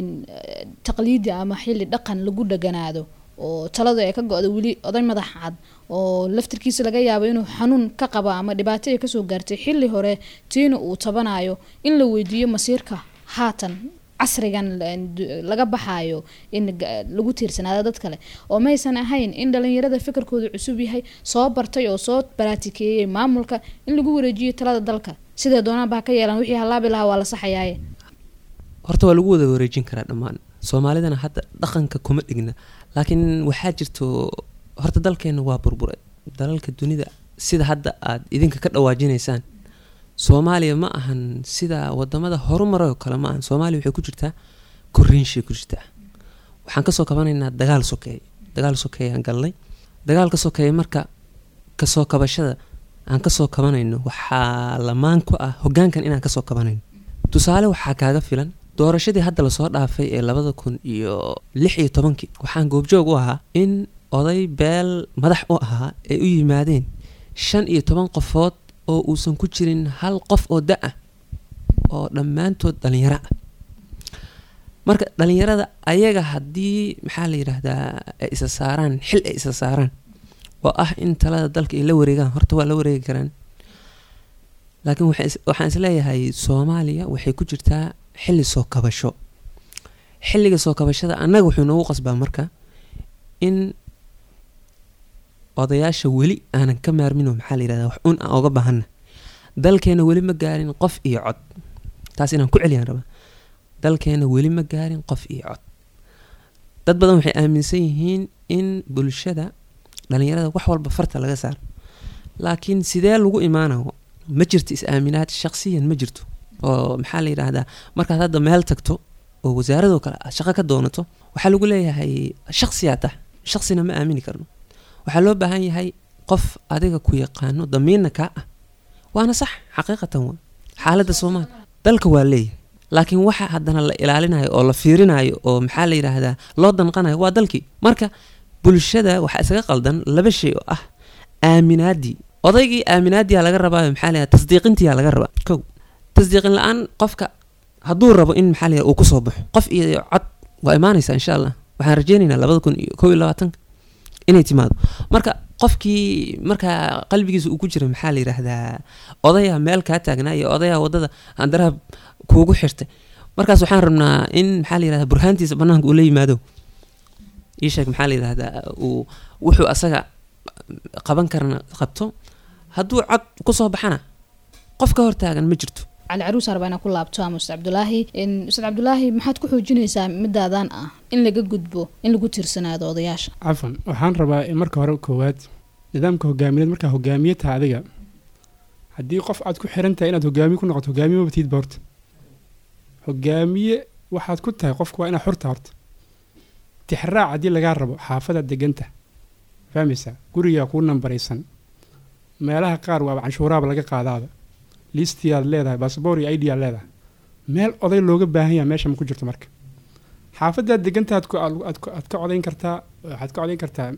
S2: taqliidi ama xilli dhaqan lagu dhaganaado oo taladu ay ka go'do weli oday madax cad oo laftirkiisa laga yaabo inuu xanuun ka qabo ama dhibaato ay kasoo gaartay xilli hore tiina uu tabanayo in la weydiiyo masiirka haatan casrigan laga baxayo in lagu tiirsanaado dad kale oo maysan ahayn in dhalinyarada fikirkooda cusub yahay soo bartay oo soo baraatikeeyay maamulka in lagu wareejiyo talada dalka sidee doonaan baa ka yeelan wixii halaabi lahaa waa la saxayaaye
S5: horta waa lagu wada wareejin karaa dhammaan soomaalidana hadda dhaqanka kuma dhigna laakiin waxaa jirto horta dalkeena waa burburay dalalka dunida sida hadda aad idinka ka dhawaajinaysaan soomaaliya ma ahan sida wadamada horumaroo kale ma ahan soomaaliya waxay ku jirtaa korriinshay ku jirtaa waxaan kasoo kabanaynaa dagaal sokeeye dagaal sokeeyaan galnay dagaal ka sokeeye marka kasoo kabashada aan kasoo kabanayno waxaa lamaan ku ah hogaankan inaan kasoo kabanayno tusaale waxaa kaaga filan doorashadii hadda lasoo dhaafay ee labada kun iyo lix iyo tobankii waxaan goobjoog u ahaa in oday beel madax u ahaa ay u yimaadeen shan iyo toban qofood oo uusan ku jirin hal qof oo da-ah oo dhammaantood dhalinyaro ah marka dhalinyarada ayaga haddii maxaa la yidhaahdaa ay isa saaraan xil ay isa saaraan oo ah in talada dalka ay la wareegaan horta waa la wareegi karaan laakiin waxaan isleeyahay soomaaliya waxay ku jirtaa xilli soo kabasho xilliga soo kabashada annaga wuxuu noogu qasbaa marka in odayaasha weli aanan ka maarmino maxaa la yidhahdaa wax un aan oga baahana dalkeena weli ma gaarin qof iyo cod taas inaan ku celiyaan rabaa dalkeena weli ma gaarin qof iyo cod dad badan waxay aaminsan yihiin in bulshada dhalinyarada wax walba farta laga saaro laakiin sidee lagu imaanayo ma jirto is-aaminaad shaqsiyan ma jirto oo maxaa la yidhaahdaa markaad hadda meel tagto oo wasaaradoo kale aad shaqo ka doonato waxaa lagu leeyahay shaqsiyaa tah shaqsina ma aamini karno waxaa loo baahan yahay qof adiga ku yaqaano damiinna kaa ah waana sax xaqiiqatan waa xaaladda soomaaliya dalka waa leeyahay laakiin waxa haddana la ilaalinayo oo la fiirinayo oo maxaa la yidhaahdaa loo danqanayo waa dalkii marka bulshada waxaa isaga qaldan laba shay oo ah aaminaadii odaygii aaminaadiyaa laga rabaayo maxaa la yidhahdaa tasdiiqintiyaa laga rabaa kow tasdiiqin la-aan qofka hadduu rabo in maxaa la yidhahdaa uu kusoo baxo qof iyo cod waa imaanaysaa insha allah waxaan rajeynaynaa labada kun iyo kow iyo labaatanka inay timaado marka qofkii markaa qalbigiisa uu ku jira maxaa la yidhaahdaa odayaa meel kaa taagnaa iyo odayaa wadada handaraha kuugu xirtay markaas waxaan rabnaa in maxaa la yidhahdaa burhaantiisa banaanka uu la yimaado ii sheeg maxaa la yidhahdaa uu wuxuu asaga qaban karana qabto hadduu cod kusoo baxana qof ka hortaagan ma jirto
S2: cali caruus arbaa inaa ku laabto ama ustaad cabdulaahi ustaad cabdulaahi maxaad ku xoojinaysaa midaadan ah in laga gudbo in lagu tiirsanaado odayaasha
S4: cafan waxaan rabaa in marka hore koowaad nidaamka hogaamineed markaa hogaamiye taha adiga haddii qof aad ku xiran tahay inaad hogaamiye ku noqoto hogaamiye mabatiid ba horta hogaamiye waxaad ku tahay qofku waa inaad xurta horta tixraac haddii lagaa rabo xaafadaad deganta fahmaysaa gurigaa kuu nambaraysan meelaha qaar waaba canshuuraaba laga qaadaaba listiyaad leedahay basaboor iyo id aad leedahay meel oday looga baahan yaha meesha ma ku jirto marka xaafadaad deganta aad aad ka codayn kartaa waxaad ka codayn kartaa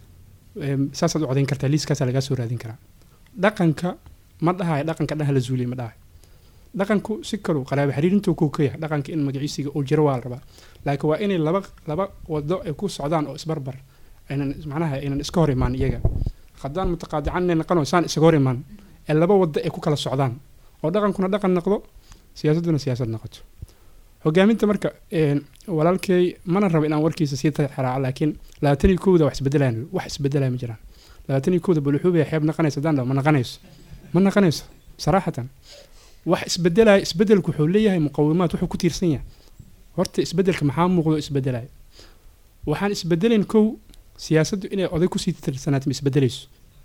S4: saasaad u codayn kartaa liiskaasaa lagaa soo raadin karaa dhaqanka ma dhahayo dhaqanka dhaha la zuuliya ma dhahayo dhaqanku si kalu qaraabo xiriirintuu kuu ka yahay dhaqanka in magaciisiga uu jiro waa la rabaa laakiin waa inay laba laba wado ay ku socdaan oo isbarbar aynan macnaha aynan iska hor imaan iyaga haddaan mutaqaadicanay naqano saan isaga hor imaan ee laba waddo ay ku kala socdaan oo dhaqankuna dhaqan noqdo siyaasadduna siyaasad noqoto hogaaminta marka walaalkay mana rabo inaan warkiisa sii taxraaco laakiin labaatan iyo kowda wax isbedelaan wax isbedelaya ma jiraan labaatan iyo kowda buluxuubaya xeeb naqanaysa daan ma naqanayso ma naqanayso saraxatan wax isbedelaya isbedelku wuxuu leeyahay muqawimaad wuxuu ku tiirsan yahay horta isbedelka maxaa muuqdo isbedelaya waxaan isbedelayn kow siyaasaddu inay oday kusii tirsanaat ma isbedelayso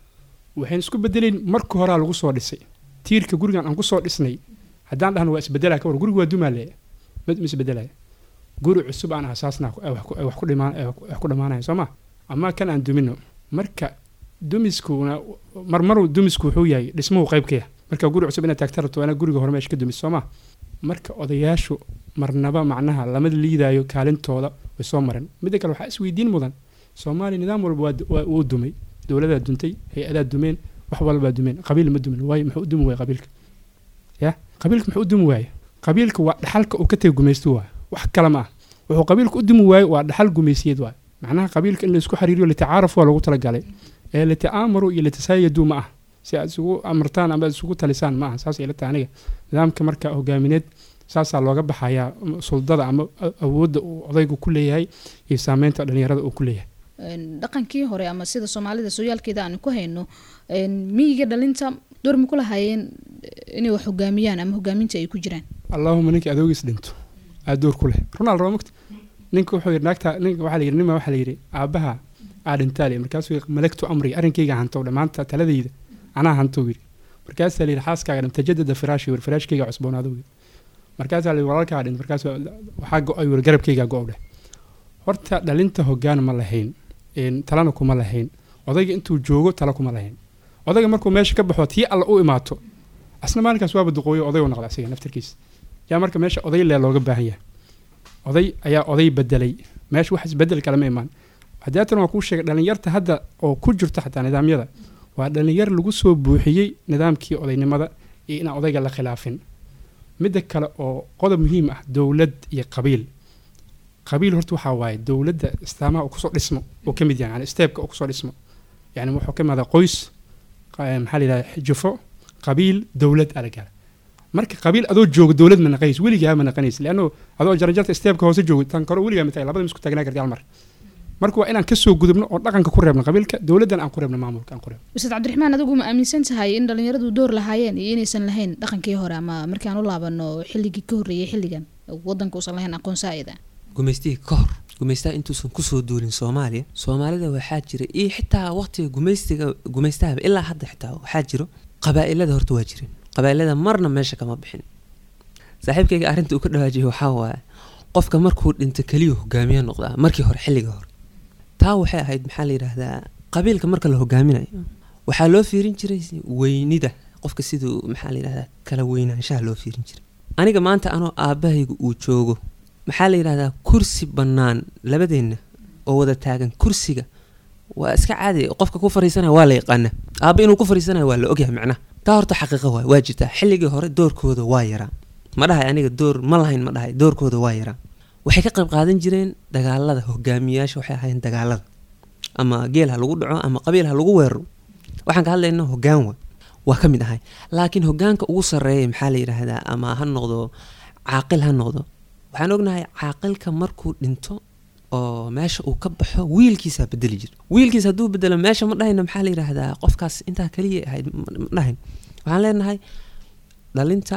S4: waxaan isku bedelayn marka horaa lagu soo dhisay tiirka gurigan aan kusoo dhisnay haddaan dhahno waa isbedelaya ka war guriga waa dumaale mid ma isbedelaya guri cusub aan asaasna wax ku dhimaan wax ku dhamaanaya soo ma ama kan aan dumino marka dumiskuna marmaru dumisku wuxuu yahay dhismuhu qayb ka yahay marka guri cusub inaad taagta rabto ana guriga hore meesha ka dumis soo ma marka odayaashu marnaba macnaha lama liidaayo kaalintooda way soo mareen midda kale waxaa isweydiin mudan soomaaliya nidaam walba waa uu dumay dowladaa duntay hay-adaa dumeen wax walbaa dumeen qabiil ma dumin waayo muxuu u dumi waaya qabiilka ya qabiilka muxuu u dumi waaya qabiilka waa dhaxalka uu ka tagay gumaysto waayo wax kale ma ah wuxuu qabiilka u dumi waayo waa dhaxal gumaysiyeed waayo macnaha qabiilka in la isku xiriiriyo litacaaruf waa loogu talagalay ee litaamaru iyo litasaayadu ma ah si aad isugu amartaan ama isugu talisaan ma aha saas ila tahay aniga nidaamka marka hogaamineed saasaa looga baxayaa suldada ama awoodda uu odaygu ku leeyahay iyo saameynta dhalinyarada uu ku leeyahay
S2: dhaqankii hore ama sida soomaalida sooyaalkeeda aan ku hayno miyiga dhalinta door ma ku lahaayeen inay wax hogaamiyaan ama hogaaminta ay ku jiraan
S4: allahuma ninkii adoogiis dhinto aad door ku leh ronald romogta ninka wuxuu yidhi naagta ninka waxaa la yidhi nima waxaa la yidhi aabbaha aa dhintaale markaasuu malagtu amri arrinkayga hantow dhammaanta taladayda anaa hantow yidhi markaasaa la yidhi xaaskaaga dhim tajadada firaashi wir firaashkayga cusboonaado yidhi markaasaa la yidhi walaalkaa dhin markaas waxaa go-ay wir garabkaygaa go-ow dheh horta dhalinta hoggaan ma lahayn talana kuma lahayn odayga intuu joogo tala kuma lahayn odayga markuu meesha ka baxo tii alla u imaato asna maalinkaas waaba duqooyo oday u noqda asiga naftarkiisa yaa marka meesha oday lee looga baahan yahay oday ayaa oday bedelay meesha wax isbedel kalama imaan hadeetan waa kuu sheegay dhalinyarta hadda oo ku jirta xataa nidaamyada waa dhalinyar lagu soo buuxiyey nidaamkii odaynimada iyo inaan odayga la khilaafin midda kale oo qodob muhiim ah dowlad iyo qabiil qabiil horta waxaa waaye dowladda istaamaha uu kusoo dhismo oo ka mid yahay yani steebka uu kusoo dhismo yani wuxuu ka imaadaa qoys maxaa la yidhahda xijufo qabiil dowlad alagaala marka qabiil adoo joogo dowlad ma naqanays weligaa ma naqanays leanno adoo jaranjarta steebka hoose joogo tan kore weligaa ma tahay labada misku taagnaa karti hal mar marka waa inaan kasoo gudubno oo dhaqanka ku reebno qabiilka dowladdan aan ku reebno maamulka aan ku reebno
S2: ustaad cabdiraxmaan adigu ma aaminsan tahay in dhalinyaradu door lahaayeen iyo inaysan lahayn dhaqankii hore ama markaan u laabano xilligii ka horreeyay xilligan wadanka uusan lahayn aqoon saa'ida
S5: gumaystihii ka hor gumaystaha intuusan kusoo duulin soomaaliya soomaalida waxaa jira iyo xitaa waqtiga gumaystiga gumaystahaba ilaa hadda xitaa waxaa jiro qabaa'ilada horta waa jirin qabaa'ilada marna meesha kama bixin saaxiibkayga arrinta uu ka dhawaajiyay waxaa waaye qofka markuu dhinto keliya hogaamiye noqdaa markii hore xilliga hore taa waxay ahayd maxaa la yidhaahdaa qabiilka marka la hogaaminayo waxaa loo fiirin jiray weynida qofka siduu maxaa la yidhahdaa kala weynaanshaha loo fiirin jiray aniga maanta anoo aabbahayga uu joogo maxaa la yidhahdaa kursi bannaan labadeenna oo wada taagan kursiga waa iska caadi qofka ku fariisanaya waa la yaqaana aabba inuu ku fariisanayo waa la ogyahay macnaha taa horta xaqiiqa waay waa jirtaa xilligii hore doorkooda waa yaraa ma dhahay aniga door ma lahayn ma dhahay doorkooda waa yaraa waxay ka qayb qaadan jireen dagaalada hogaamiyayaasha waxay ahaayeen dagaalada ama geel ha lagu dhaco ama qabiil ha lagu weeraro waxaan ka hadlaynaa hoggaan wa waa ka mid ahay laakiin hoggaanka ugu sarreeya maxaa la yidhaahdaa ama ha noqdo caaqil ha noqdo waxaan ognahay caaqilka markuu dhinto oo meesha uu ka baxo wiilkiisaa bedeli jira wiilkiis hadduu bedelo meesha ma dhahayno maxaa la yidhaahdaa qofkaas intaa kaliya ahayd ma dhahayn waxaan leenahay dhalinta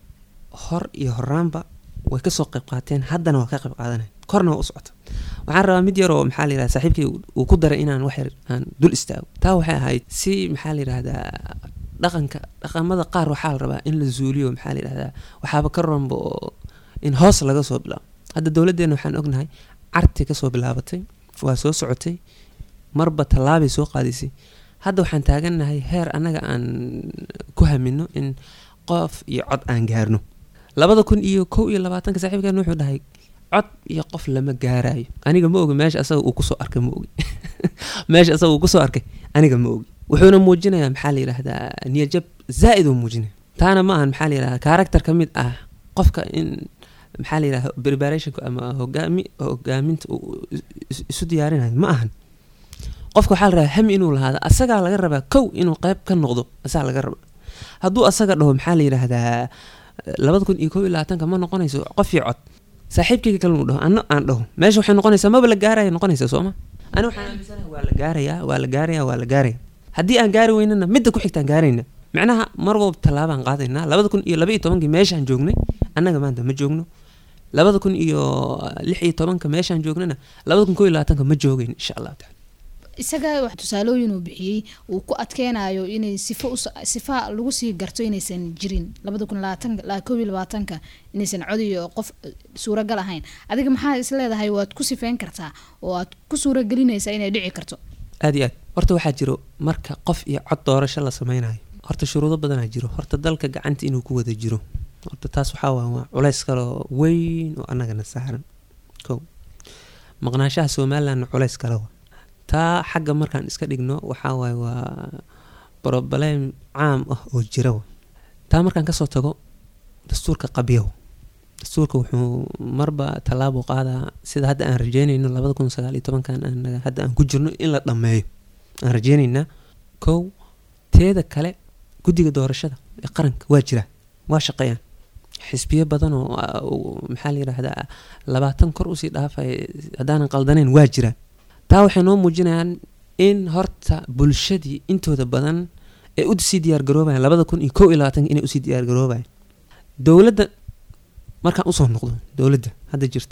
S5: hor iyo horaanba way kasoo qayb qaateen haddana waa ka qayb qaadanay korna waa u socota waxaan rabaa mid yar oo maxaa la yidhahda saaxiibkii uu ku daray inaan wax yar aan dul istaago taa waxay ahayd si maxaa la yidhahdaa dhaqanka dhaqamada qaar waxaa la rabaa in la zuuliyo maxaa la yidhahdaa waxaaba ka roonba oo in hoos laga soo bilaabo hadda dowladdeena waxaan ognahay carti kasoo bilaabatay waa soo socotay marba tallaabay soo qaadisay hadda waxaan taagannahay heer annaga aan ku hamino in qof iyo cod aan gaarno labada kun iyo kow iyo labaatanka saaxiibkan wuxuu dhahay cod iyo qof lama gaarayo aniga ma ogi meesha asaga uu kusoo arkay ma ogi meesha asaga uu kusoo arkay aniga ma ogi wuxuuna muujinayaa maxaa la yidhaahdaa niyajab zaa'id uu muujinaya taana ma ahan maxaa la yidhahdaa karakter ka mid ah qofka in maxaa la yidhahdaa preparationka ama hogaami hogaaminta isu diyaarinayo ma ahan qofka waxaa la rabaa hami inuu lahaado asagaa laga rabaa kow inuu qayb ka noqdo asagaa laga rabaa hadduu asaga dhaho maxaa la yidhaahdaa labada kun iyo kow iyo labaatanka ma noqonayso qof iyo cod saaxiibkayga kale uu dhaho anna aan dhaho meesha waxay noqonaysaa maba la gaaraya noqonaysaa sooma ani waxaan aaminsanahay waa la gaarayaa waa la gaarayaa waa la gaaraya haddii aan gaari weynana midda ku xigtaan gaarayna macnaha mar walba tallaabaan qaadaynaa labada kun iyo laba iyo tobankii meeshaan joognay annaga maanta ma joogno labada kun iyo lix iyo tobanka meeshaan joognana labada kun kow iyo labaatanka ma joogayn insha allahu taala
S2: isaga wax tusaalooyin uu bixiyey uu ku adkeenayo inay sifo sifa lagu sii garto inaysan jirin labada kun labaatanka la kow iyo labaatanka inaysan codiyo qof suuragal ahayn adiga maxaa is leedahay waad ku sifeyn kartaa oo aad ku suuragelinaysaa inay dhici karto
S5: aad iyo aad horta waxaa jiro marka qof iyo cod doorasho la sameynayo horta shuruudo badanaa jiro horta dalka gacanta inuu ku wada jiro horta taas waxaa waa culays kaloo weyn oo annagana saaran kow maqnaanshaha somalilandna culays kale wa taa xagga markaan iska dhigno waxaa waaye waa problem caam ah oo jira wa taa markaan kasoo tago dastuurka qabyaw dastuurka wuxuu marba tallaabo qaadaa sida hadda aan rajeynayno labada kun sagaal iyo tobankan anaga hadda aan ku jirno in la dhammeeyo aan rajeynaynaa kow teeda kale guddiga doorashada ee qaranka waa jira waa shaqeeyaan xisbiyo badan oo maxaa la yidhaahdaa labaatan kor usii dhaafay haddaanan qaldanayn waa jiraan taa waxay noo muujinayaan in horta bulshadii intooda badan ee usii diyaargaroobayan labada kun iyo kow iyo labaatanka inay usii diyaargaroobayan dowladda markaan usoo noqdo dowladda hadda jirto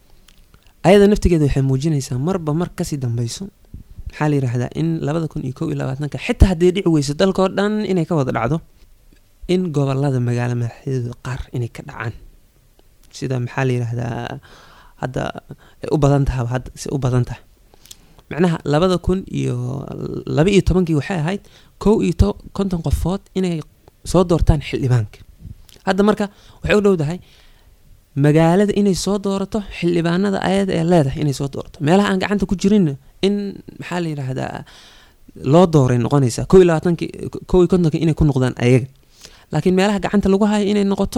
S5: ayada naftigeeda waxay muujinaysaa marba mar kasii dambeyso maxaa la yidhaahdaa in labada kun iyo kow iyo labaatanka xitaa haddii dhici weyso dalkao dhan inay ka wada dhacdo in gobolada magaalo madaxdeedu qaar inay ka dhacaan sida maxaa la yidhaahdaa hadda ay u badan tahay hadda si u badan tahay macnaha labada kun iyo laba iyo tobankii waxay ahayd kow iyo to konton qofood inay soo doortaan xildhibaanka hadda marka waxay u dhowdahay magaalada inay soo doorato xildhibaanada ayada ee leedahay inay soo doorato meelaha aan gacanta ku jirinna in maxaa la yidhaahdaa loo dooray noqonaysaa kow iyo labaatankii kow iyo kontonkii inay ku noqdaan ayaga laakiin meelaha gacanta lagu hayo inay noqoto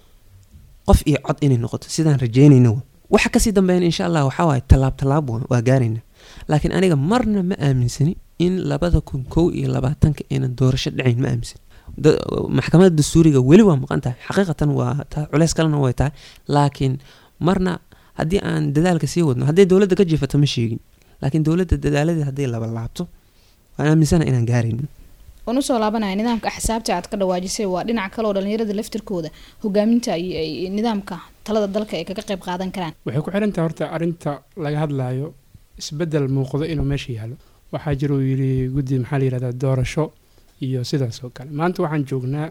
S5: qof iyo cod inay noqoto sidaan rajeynayna waxa kasii dambeeyna insha allah waxaa waaye tallaab tallaab waa gaarayna laakiin aniga marna ma aaminsani in labada kun kow iyo labaatanka aynan doorasho dhacayn ma aaminsani maxkamadda dastuuriga weli waa maqan tahay xaqiiqatan waa taa culeys kalena way tahay laakiin marna haddii aan dadaalka sii wadno hadday dowladda ka jiifato ma sheegin laakiin dowladda dadaaladii hadday laba laabto waan aaminsana inaan gaaraynin
S2: waan usoo laabanaya nidaamka axsaabta aad ka dhawaajisay waa dhinac kale oo dhalinyarada laftirkooda hogaaminta iyo nidaamka talada dalka ay kaga qayb qaadan karaan
S4: waxay ku xiran tahay horta arrinta laga hadlaayo isbedel muuqdo inuu meesha yaalo waxaa jira uu yidhi guddi maxaa la yidhahdaa doorasho iyo sidaas oo kale maanta waxaan joognaa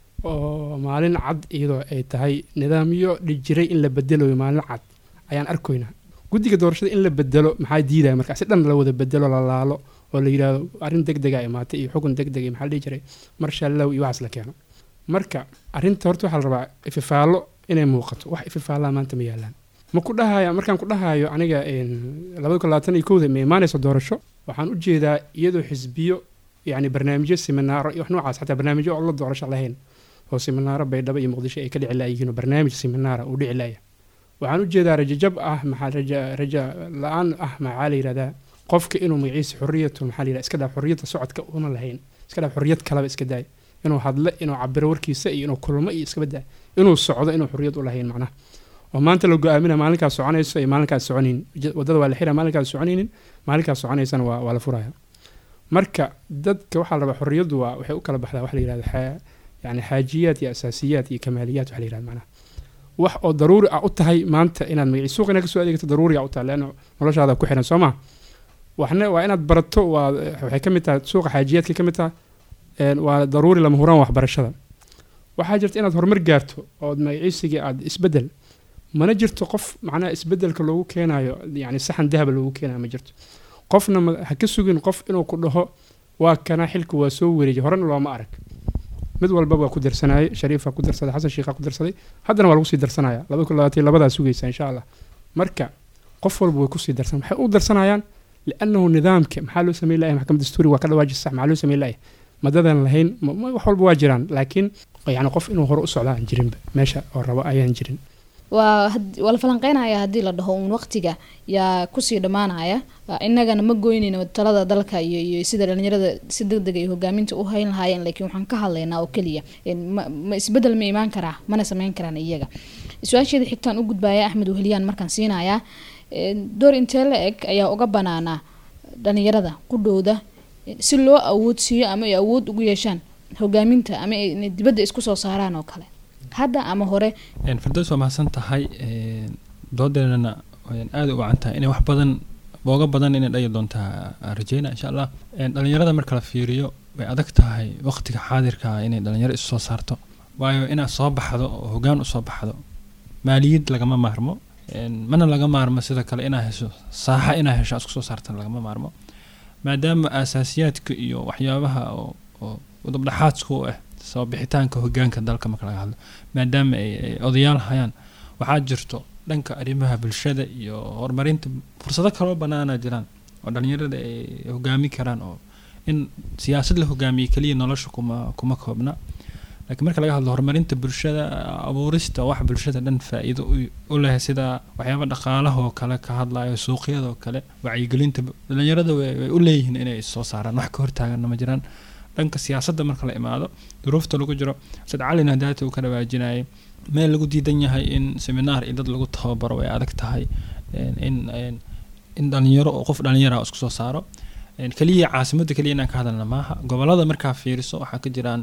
S4: oo maalin cad iyadoo ay tahay nidaamyo dhijiray in la bedelayo maalin cad ayaan arkoynaa guddiga doorashada in la bedelo maxaa diidaya markaa si dhan la wada bedelo la laalo oo la yidhaahdo arrin deg dega imaatay iyo xukun deg deg maxaa la dhihi jiray marshallow iyo waxaas la keeno marka arrinta horta waxaa la rabaa ififaallo inay muuqato wax ififaallaa maanta ma yaalaan ma ku dhahaya markaan ku dhahayo aniga labada kun labaatan iyo kowda ma imaanayso doorasho waxaan u jeedaa iyadoo xisbiyo yacni barnaamijyo seminaaro iyo wax noocaas xataa barnaamijyo oo la doorasho lahayn oo seminaaro baydhabo iyo muqdisho ay ka dhici laayihiin oo barnaamij seminaara uu dhici laaya waxaan u jeedaa rajajab ah maxaa raja raja la-aan ah maxaa la yidhahdaa qofka inuu magaciisa xorriyatu maxaa la yidhahdaa iska dhaaf xorriyadda socodka una lahayn iska dhaaf xorriyad kaleba iska daay inuu hadle inuu cabiro warkiisa iyo inuu kulmo iyo iska badaa inuu socdo inuu xorriyad u lahayn macnaha oo maanta la go-aamina maalinkaas soconayso iyo maalinkaas soconaynin waddada waa la xiraa maalinkaas soconaynin maalinkaas soconaysana waa waa la furaya marka dadka waxaa la rabaa xorriyaddu waa waxay u kala baxdaa waxa la yidhahda yani xaajiyaad iyo asaasiyaad iyo kamaaliyaad waxa la yidhahda macnaha wax oo daruuri ah u tahay maanta inaad magaci suuq inaad kasoo adeegto daruuri ah u tahay leanna noloshaada ku xiran soo maa waxna waa inaad barato waa waxay ka mid tahay suuqa xaajiyaadka ka mid tahay waa daruuri lama huraan waxbarashada waxaa jirta inaad horumar gaarto ood magaciisigii aad isbedel mana jirto qof macnaha isbedelka loogu keenayo yani saxan dahaba loogu keenayo ma jirto qofna ha ka sugin qof inuu ku dhaho waa kana xilka waa soo wareejay horena looma arag mid walba waa ku darsanayay shariifa ku darsaday xasan sheekha ku darsaday haddana waa lagu sii darsanaya laba kun labaatan labadaa sugaysa insha allah marka qof walba way kusii darsan waxay u darsanayaan liannahu nidaamka maxaa loo sameyn lahay maxkamadda dastuuriga waa ka dhawaajis sax maxaa loo sameyn lahay madadan lahayn wax walba waa jiraan laakiin yani qof inuu hore u socda aan jirinba meesha oo rabo ayaan jirin
S2: waa waa la falanqeynaya haddii la dhaho uun waqtiga yaa kusii dhammaanaya innagana ma goynayno talada dalka iyo iyo sida dhalinyarada si degdeg ay hogaaminta u hayn lahaayeen laakiin waxaan ka hadlaynaa oo keliya ma isbedel ma imaan karaa mana sameyn karaan iyaga. su-aasheeda xigtaan u gudbaya Axmed Wehliyaan markaan siinayaa door intee la eg ayaa uga banaanaa dhalinyarada qudhooda si loo awoodsiiyo ama ay awood ugu yeeshaan hogaaminta ama ay dibadda isku soo saaraan oo kale hadda ama hore.
S3: Firdaws waa mahadsan tahay doodeena aad u wacan tahay inay wax badan booga badan inay dhayo doontaa rajayna insha Allah. dhalinyarada marka la fiiriyo way adag tahay waqtiga xaadirka inay dhalinyaro isu soo saarto waayo inaad soo baxdo oo hogaan u soo baxdo maaliyad lagama maarmo mana laga maarmo sida kale inaa hesho saaxa inaa hesho isku soo saartan lagama maarmo maadaama asaasiyaadka iyo waxyaabaha oo oo dabdhaxaadku ah soo bixitaanka hogaanka dalka marka laga hadlo maadaama ay odayaal hayaan waxaa jirto dhanka arrimaha bulshada iyo horumarinta fursado kale oo banaana jiraan oo dhalinyarada ay hogaami karaan oo in siyaasad la hogaamiyo kaliya nolosha kuma kuma koobna laakiin marka laga hadlo horumarinta bulshada abuurista wax bulshada dhan faa'iido u leh sida waxyaabo dhaqaalaha oo kale ka hadlayo suuqyada oo kale wacyigelinta dhalinyarada way u leeyihiin inay soo saaraan wax ka hortaagan ma jiraan. dhanka siyaasadda marka la imaado duruufta lagu jiro Saad Cali Nadaati uu ka dhawaajinayay meel lagu diidan yahay in seminar iyo dad lagu tababaro way adag tahay in in dhalinyaro oo qof dhalinyaro isku soo saaro kaliya caasimadda kaliya inaan ka hadalna maaha gobolada markaa fiiriso waxaa ka jiraan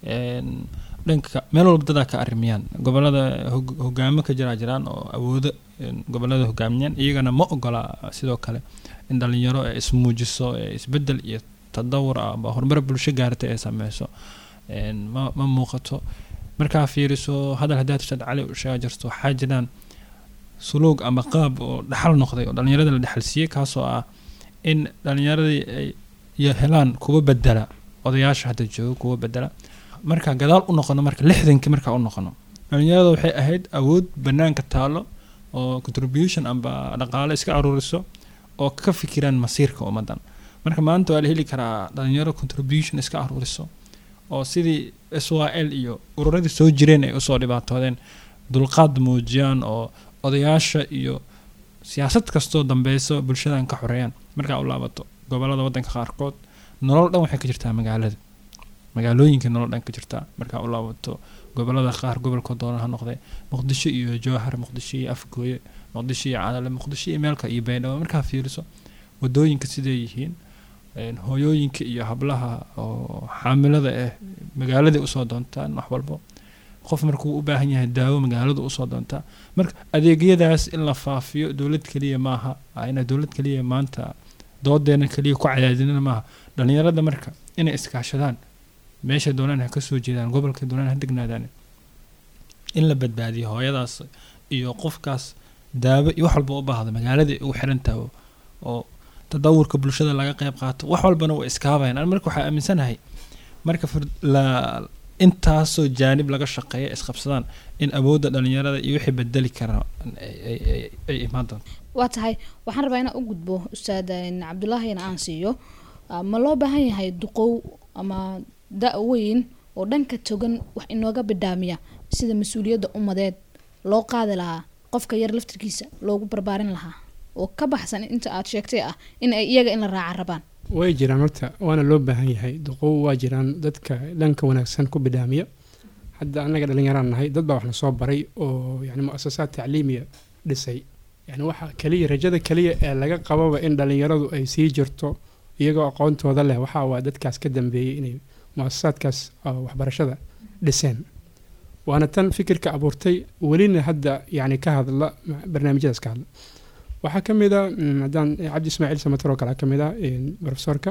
S3: dhanka meel walba dad ka arrimiyaan gobolada hogaamo ka jira jiraan oo awoodo gobolada hogaamiyaan iyagana ma ogola sidoo kale in dhalinyaro ay ismuujiso isbedel iyo tadawur ama horumar bulsho gaartay ay sameeyso ma ma muuqato markaa fiiriso hadal hadaad Saad Cali u sheegay jirto waxaa jiraan suluug ama qaab oo dhaxal noqday oo dhalinyarada la dhaxalsiiyay kaasoo ah in dhalinyaradii ay helaan kuwa bedela odayaasha hadda jooga kuwa bedela marka gadaal u noqono marka lixdankii marka u noqono dhalinyarada waxay ahayd awood banaanka taalo oo contribution amba dhaqaale iska aruuriso oo ka fikiraan masiirka ummadan marka maanta waa la heli karaa dhalinyaro contribution iska aruuriso oo sidii S Y L iyo ururadii soo jireen ay usoo dhibaatoodeen dulqaad muujiyaan oo odayaasha iyo siyaasad kastoo dambeyso bulshadan ka xoreeyaan marka u laabato gobolada wadanka qaarkood nolol dhan waxay ka jirtaa magaalada magaalooyinka nolol dhan ka jirtaa marka u laabato gobolada qaar gobolka doona ha noqday Muqdisho iyo Jowhar Muqdisho iyo Afgooye Muqdisho iyo Cadale Muqdisho iyo meelka iyo Baydhabo marka fiiriso wadooyinka sidee yihiin hooyooyinka iyo hablaha oo xaamilada ah magaalada u soo doontaan wax walba qof markuu u baahan yahay daawo magaalada u soo doontaa marka adeegyadaas in la faafiyo dawlad kaliya maaha ayna dawlad kaliya maanta doodeena kaliya ku cadaadinana maaha dhalinyarada marka inay iskaashadaan meesha doonaan ka soo jeedaan gobolka doonaan ha degnaadaan in la badbaadiyo hooyadaas iyo qofkaas daawo iyo wax walba u baahdo magaalada u xirantaa oo tadawurka bulshada laga qayb qaato wax walbana way iskaabayaan marka waxa aaminsanahay marka la intaasoo jaanib laga shaqeeyo isqabsadaan in awoodda dhalinyarada iyo wixii bedeli kara ay imaan doonto.
S2: waa tahay waxaan rabaa inaan u gudbo ustaad Cabdullaahi aan siiyo ma loo baahan yahay duqow ama da'weyn oo dhanka togan wax inooga bidhaamiya sida mas'uuliyadda ummadeed loo qaadi lahaa qofka yar laftirkiisa loogu barbaarin lahaa oo ka baxsan inta aad sheegtay ah in ay iyaga in la raaca rabaan.
S4: way jiraan horta waana loo baahan yahay duqow waa jiraan dadka dhanka wanaagsan ku bidhaamiya hadda anaga dhalinyaraan nahay dad baa wax na soo baray oo yani muassasaad tacliimiya dhisay yani waxa kaliya rajada kaliya ee laga qababa in dhalinyaradu ay sii jirto iyagoo aqoontooda leh waxa waa dadkaas ka dambeeyay inay muassasaadkaas waxbarashada dhiseen waana tan fikirka abuurtay welina hadda yani ka hadla barnaamijyadaas ka hadla waxaa ka mid ah haddaan Cabdi Ismaaciil Samatar oo kale ka mid ah professorka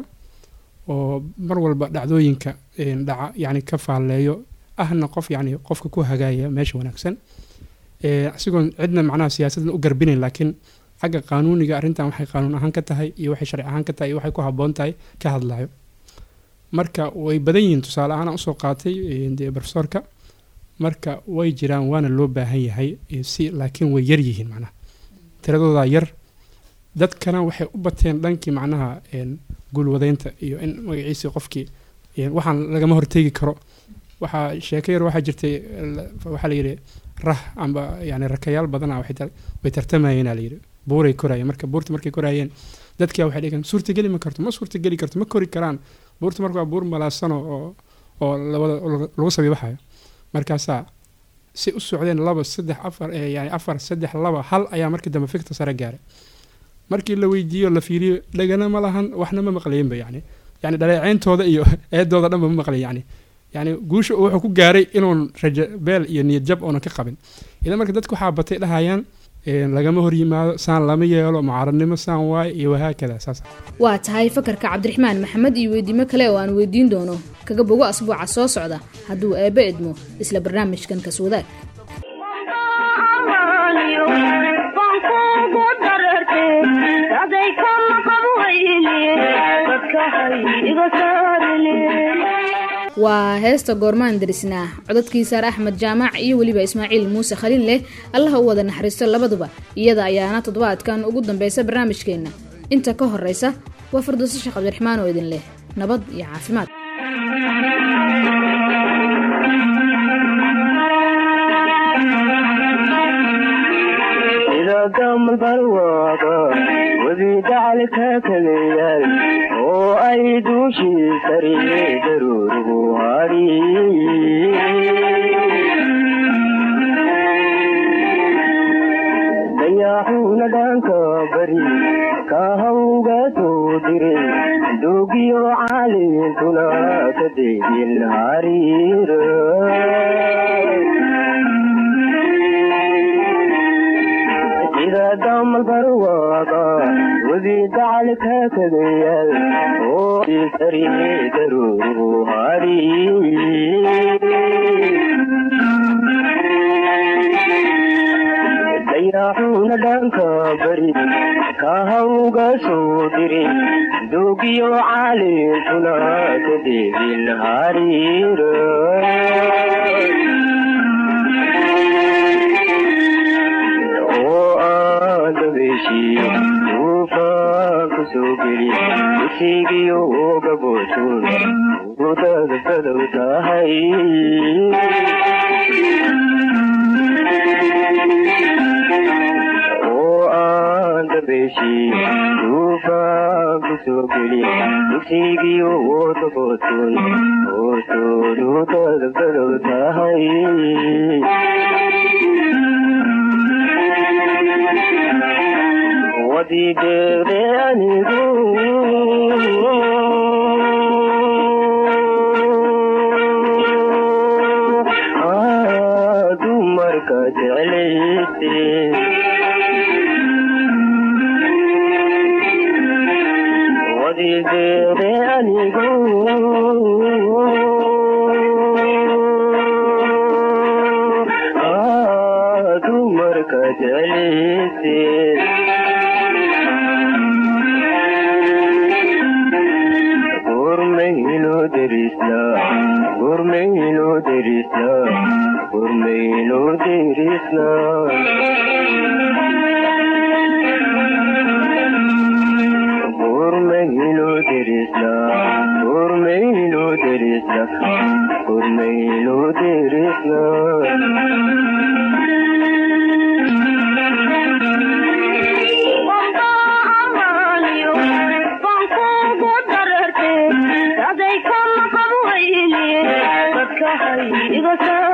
S4: oo mar walba dhacdooyinka dhaca yani ka faaleeyo ahna qof yani qofka ku hagaaya meesha wanaagsan ee asigoon cidna macnaha siyaasadna u garbinayn laakiin xagga qaanuuniga arrintan waxay qaanuun ahaan ka tahay iyo waxay sharci ahaan ka tahay iyo waxay ku habboon tahay ka hadlayo marka way badan yihiin tusaale ahaan aan usoo qaatay dee professorka marka way jiraan waana loo baahan yahay si laakiin way yar yihiin macnaha tiradooda yar dadkana waxay u bateen dhankii macnaha guulwadeynta iyo in magaciisa qofkii waxaan lagama horteegi karo waxaa sheeko yar waxaa jirtay waxaa la yidhi rah amba yani rakayaal badana way tartamayeen aa layidhi buuray korayeen marka buurta markay koraayeen dadkia waxay dhigeen suurtageli ma karto ma suurtageli karto ma kori karaan buurta marka waa buur malaasano oo oo labada lagu sabiibaxayo markaasaa si u socdeen laba saddex afar yani afar saddex laba hal ayaa markii dambe fikta sare gaaray markii la weydiiyo la fiiriyo dhagana ma lahan waxna ma maqlayeenba yani yani dhaleeceyntooda iyo eedooda dhanba ma maqlay yani yani guusha wuxuu ku gaaray inuun raja beel iyo niyad jab oonan ka qabin idan marka dadku waxaa batay dhahayaan lagama hor yimaado saan lama yeelo mucaaradnimo saan waay iyo wahaakada saas
S2: waa tahay fakarka cabdiraxmaan maxamed iyo weydiimo kale oo aan weydiin doono kaga bogo asbuuca soo socda hadduu eebbe idmo isla barnaamijkan kaswadaag waa heesta goormaan darisnaa codadkii saar axmed jaamac iyo weliba ismaaciil muuse khaliil leh allaha u wada naxariisto labaduba iyada ayaana toddobaadkan ugu dambeysa barnaamijkeenna inta ka horeysa waa firdowso sheekh cabdiraxmaan oo idin leh nabad iyo caafimaad
S8: damal barwaaqo wadi dacalka kaleeyay oo ay duushii sariyay daruuruhu hari dayaxuuna dhanka bari ka hawga soo diray duugiyo caalintuna ka deydin hariiro damal barwaaqo wadi dacalka kaleeyay oo ay sariyay daruuruhu hari dayaxuuna dhanka bari ka hawga soo diray duugiyo caalintuna ka deydin hariiro uufaan ku soo geli usigiyo gabootun udada badow tahay oo aan dabeeshi uufaan ku soo geli usigiyo gabootun oosood udada badow tahay wadi deeqde anigu dumarka jeclayse wadi deeqde anigu dumarka jeclayse gurmayno derisna gurmayno derisna gurmayno derisna gurmayno derisna gurmayno derisna gurmayno derisna Igo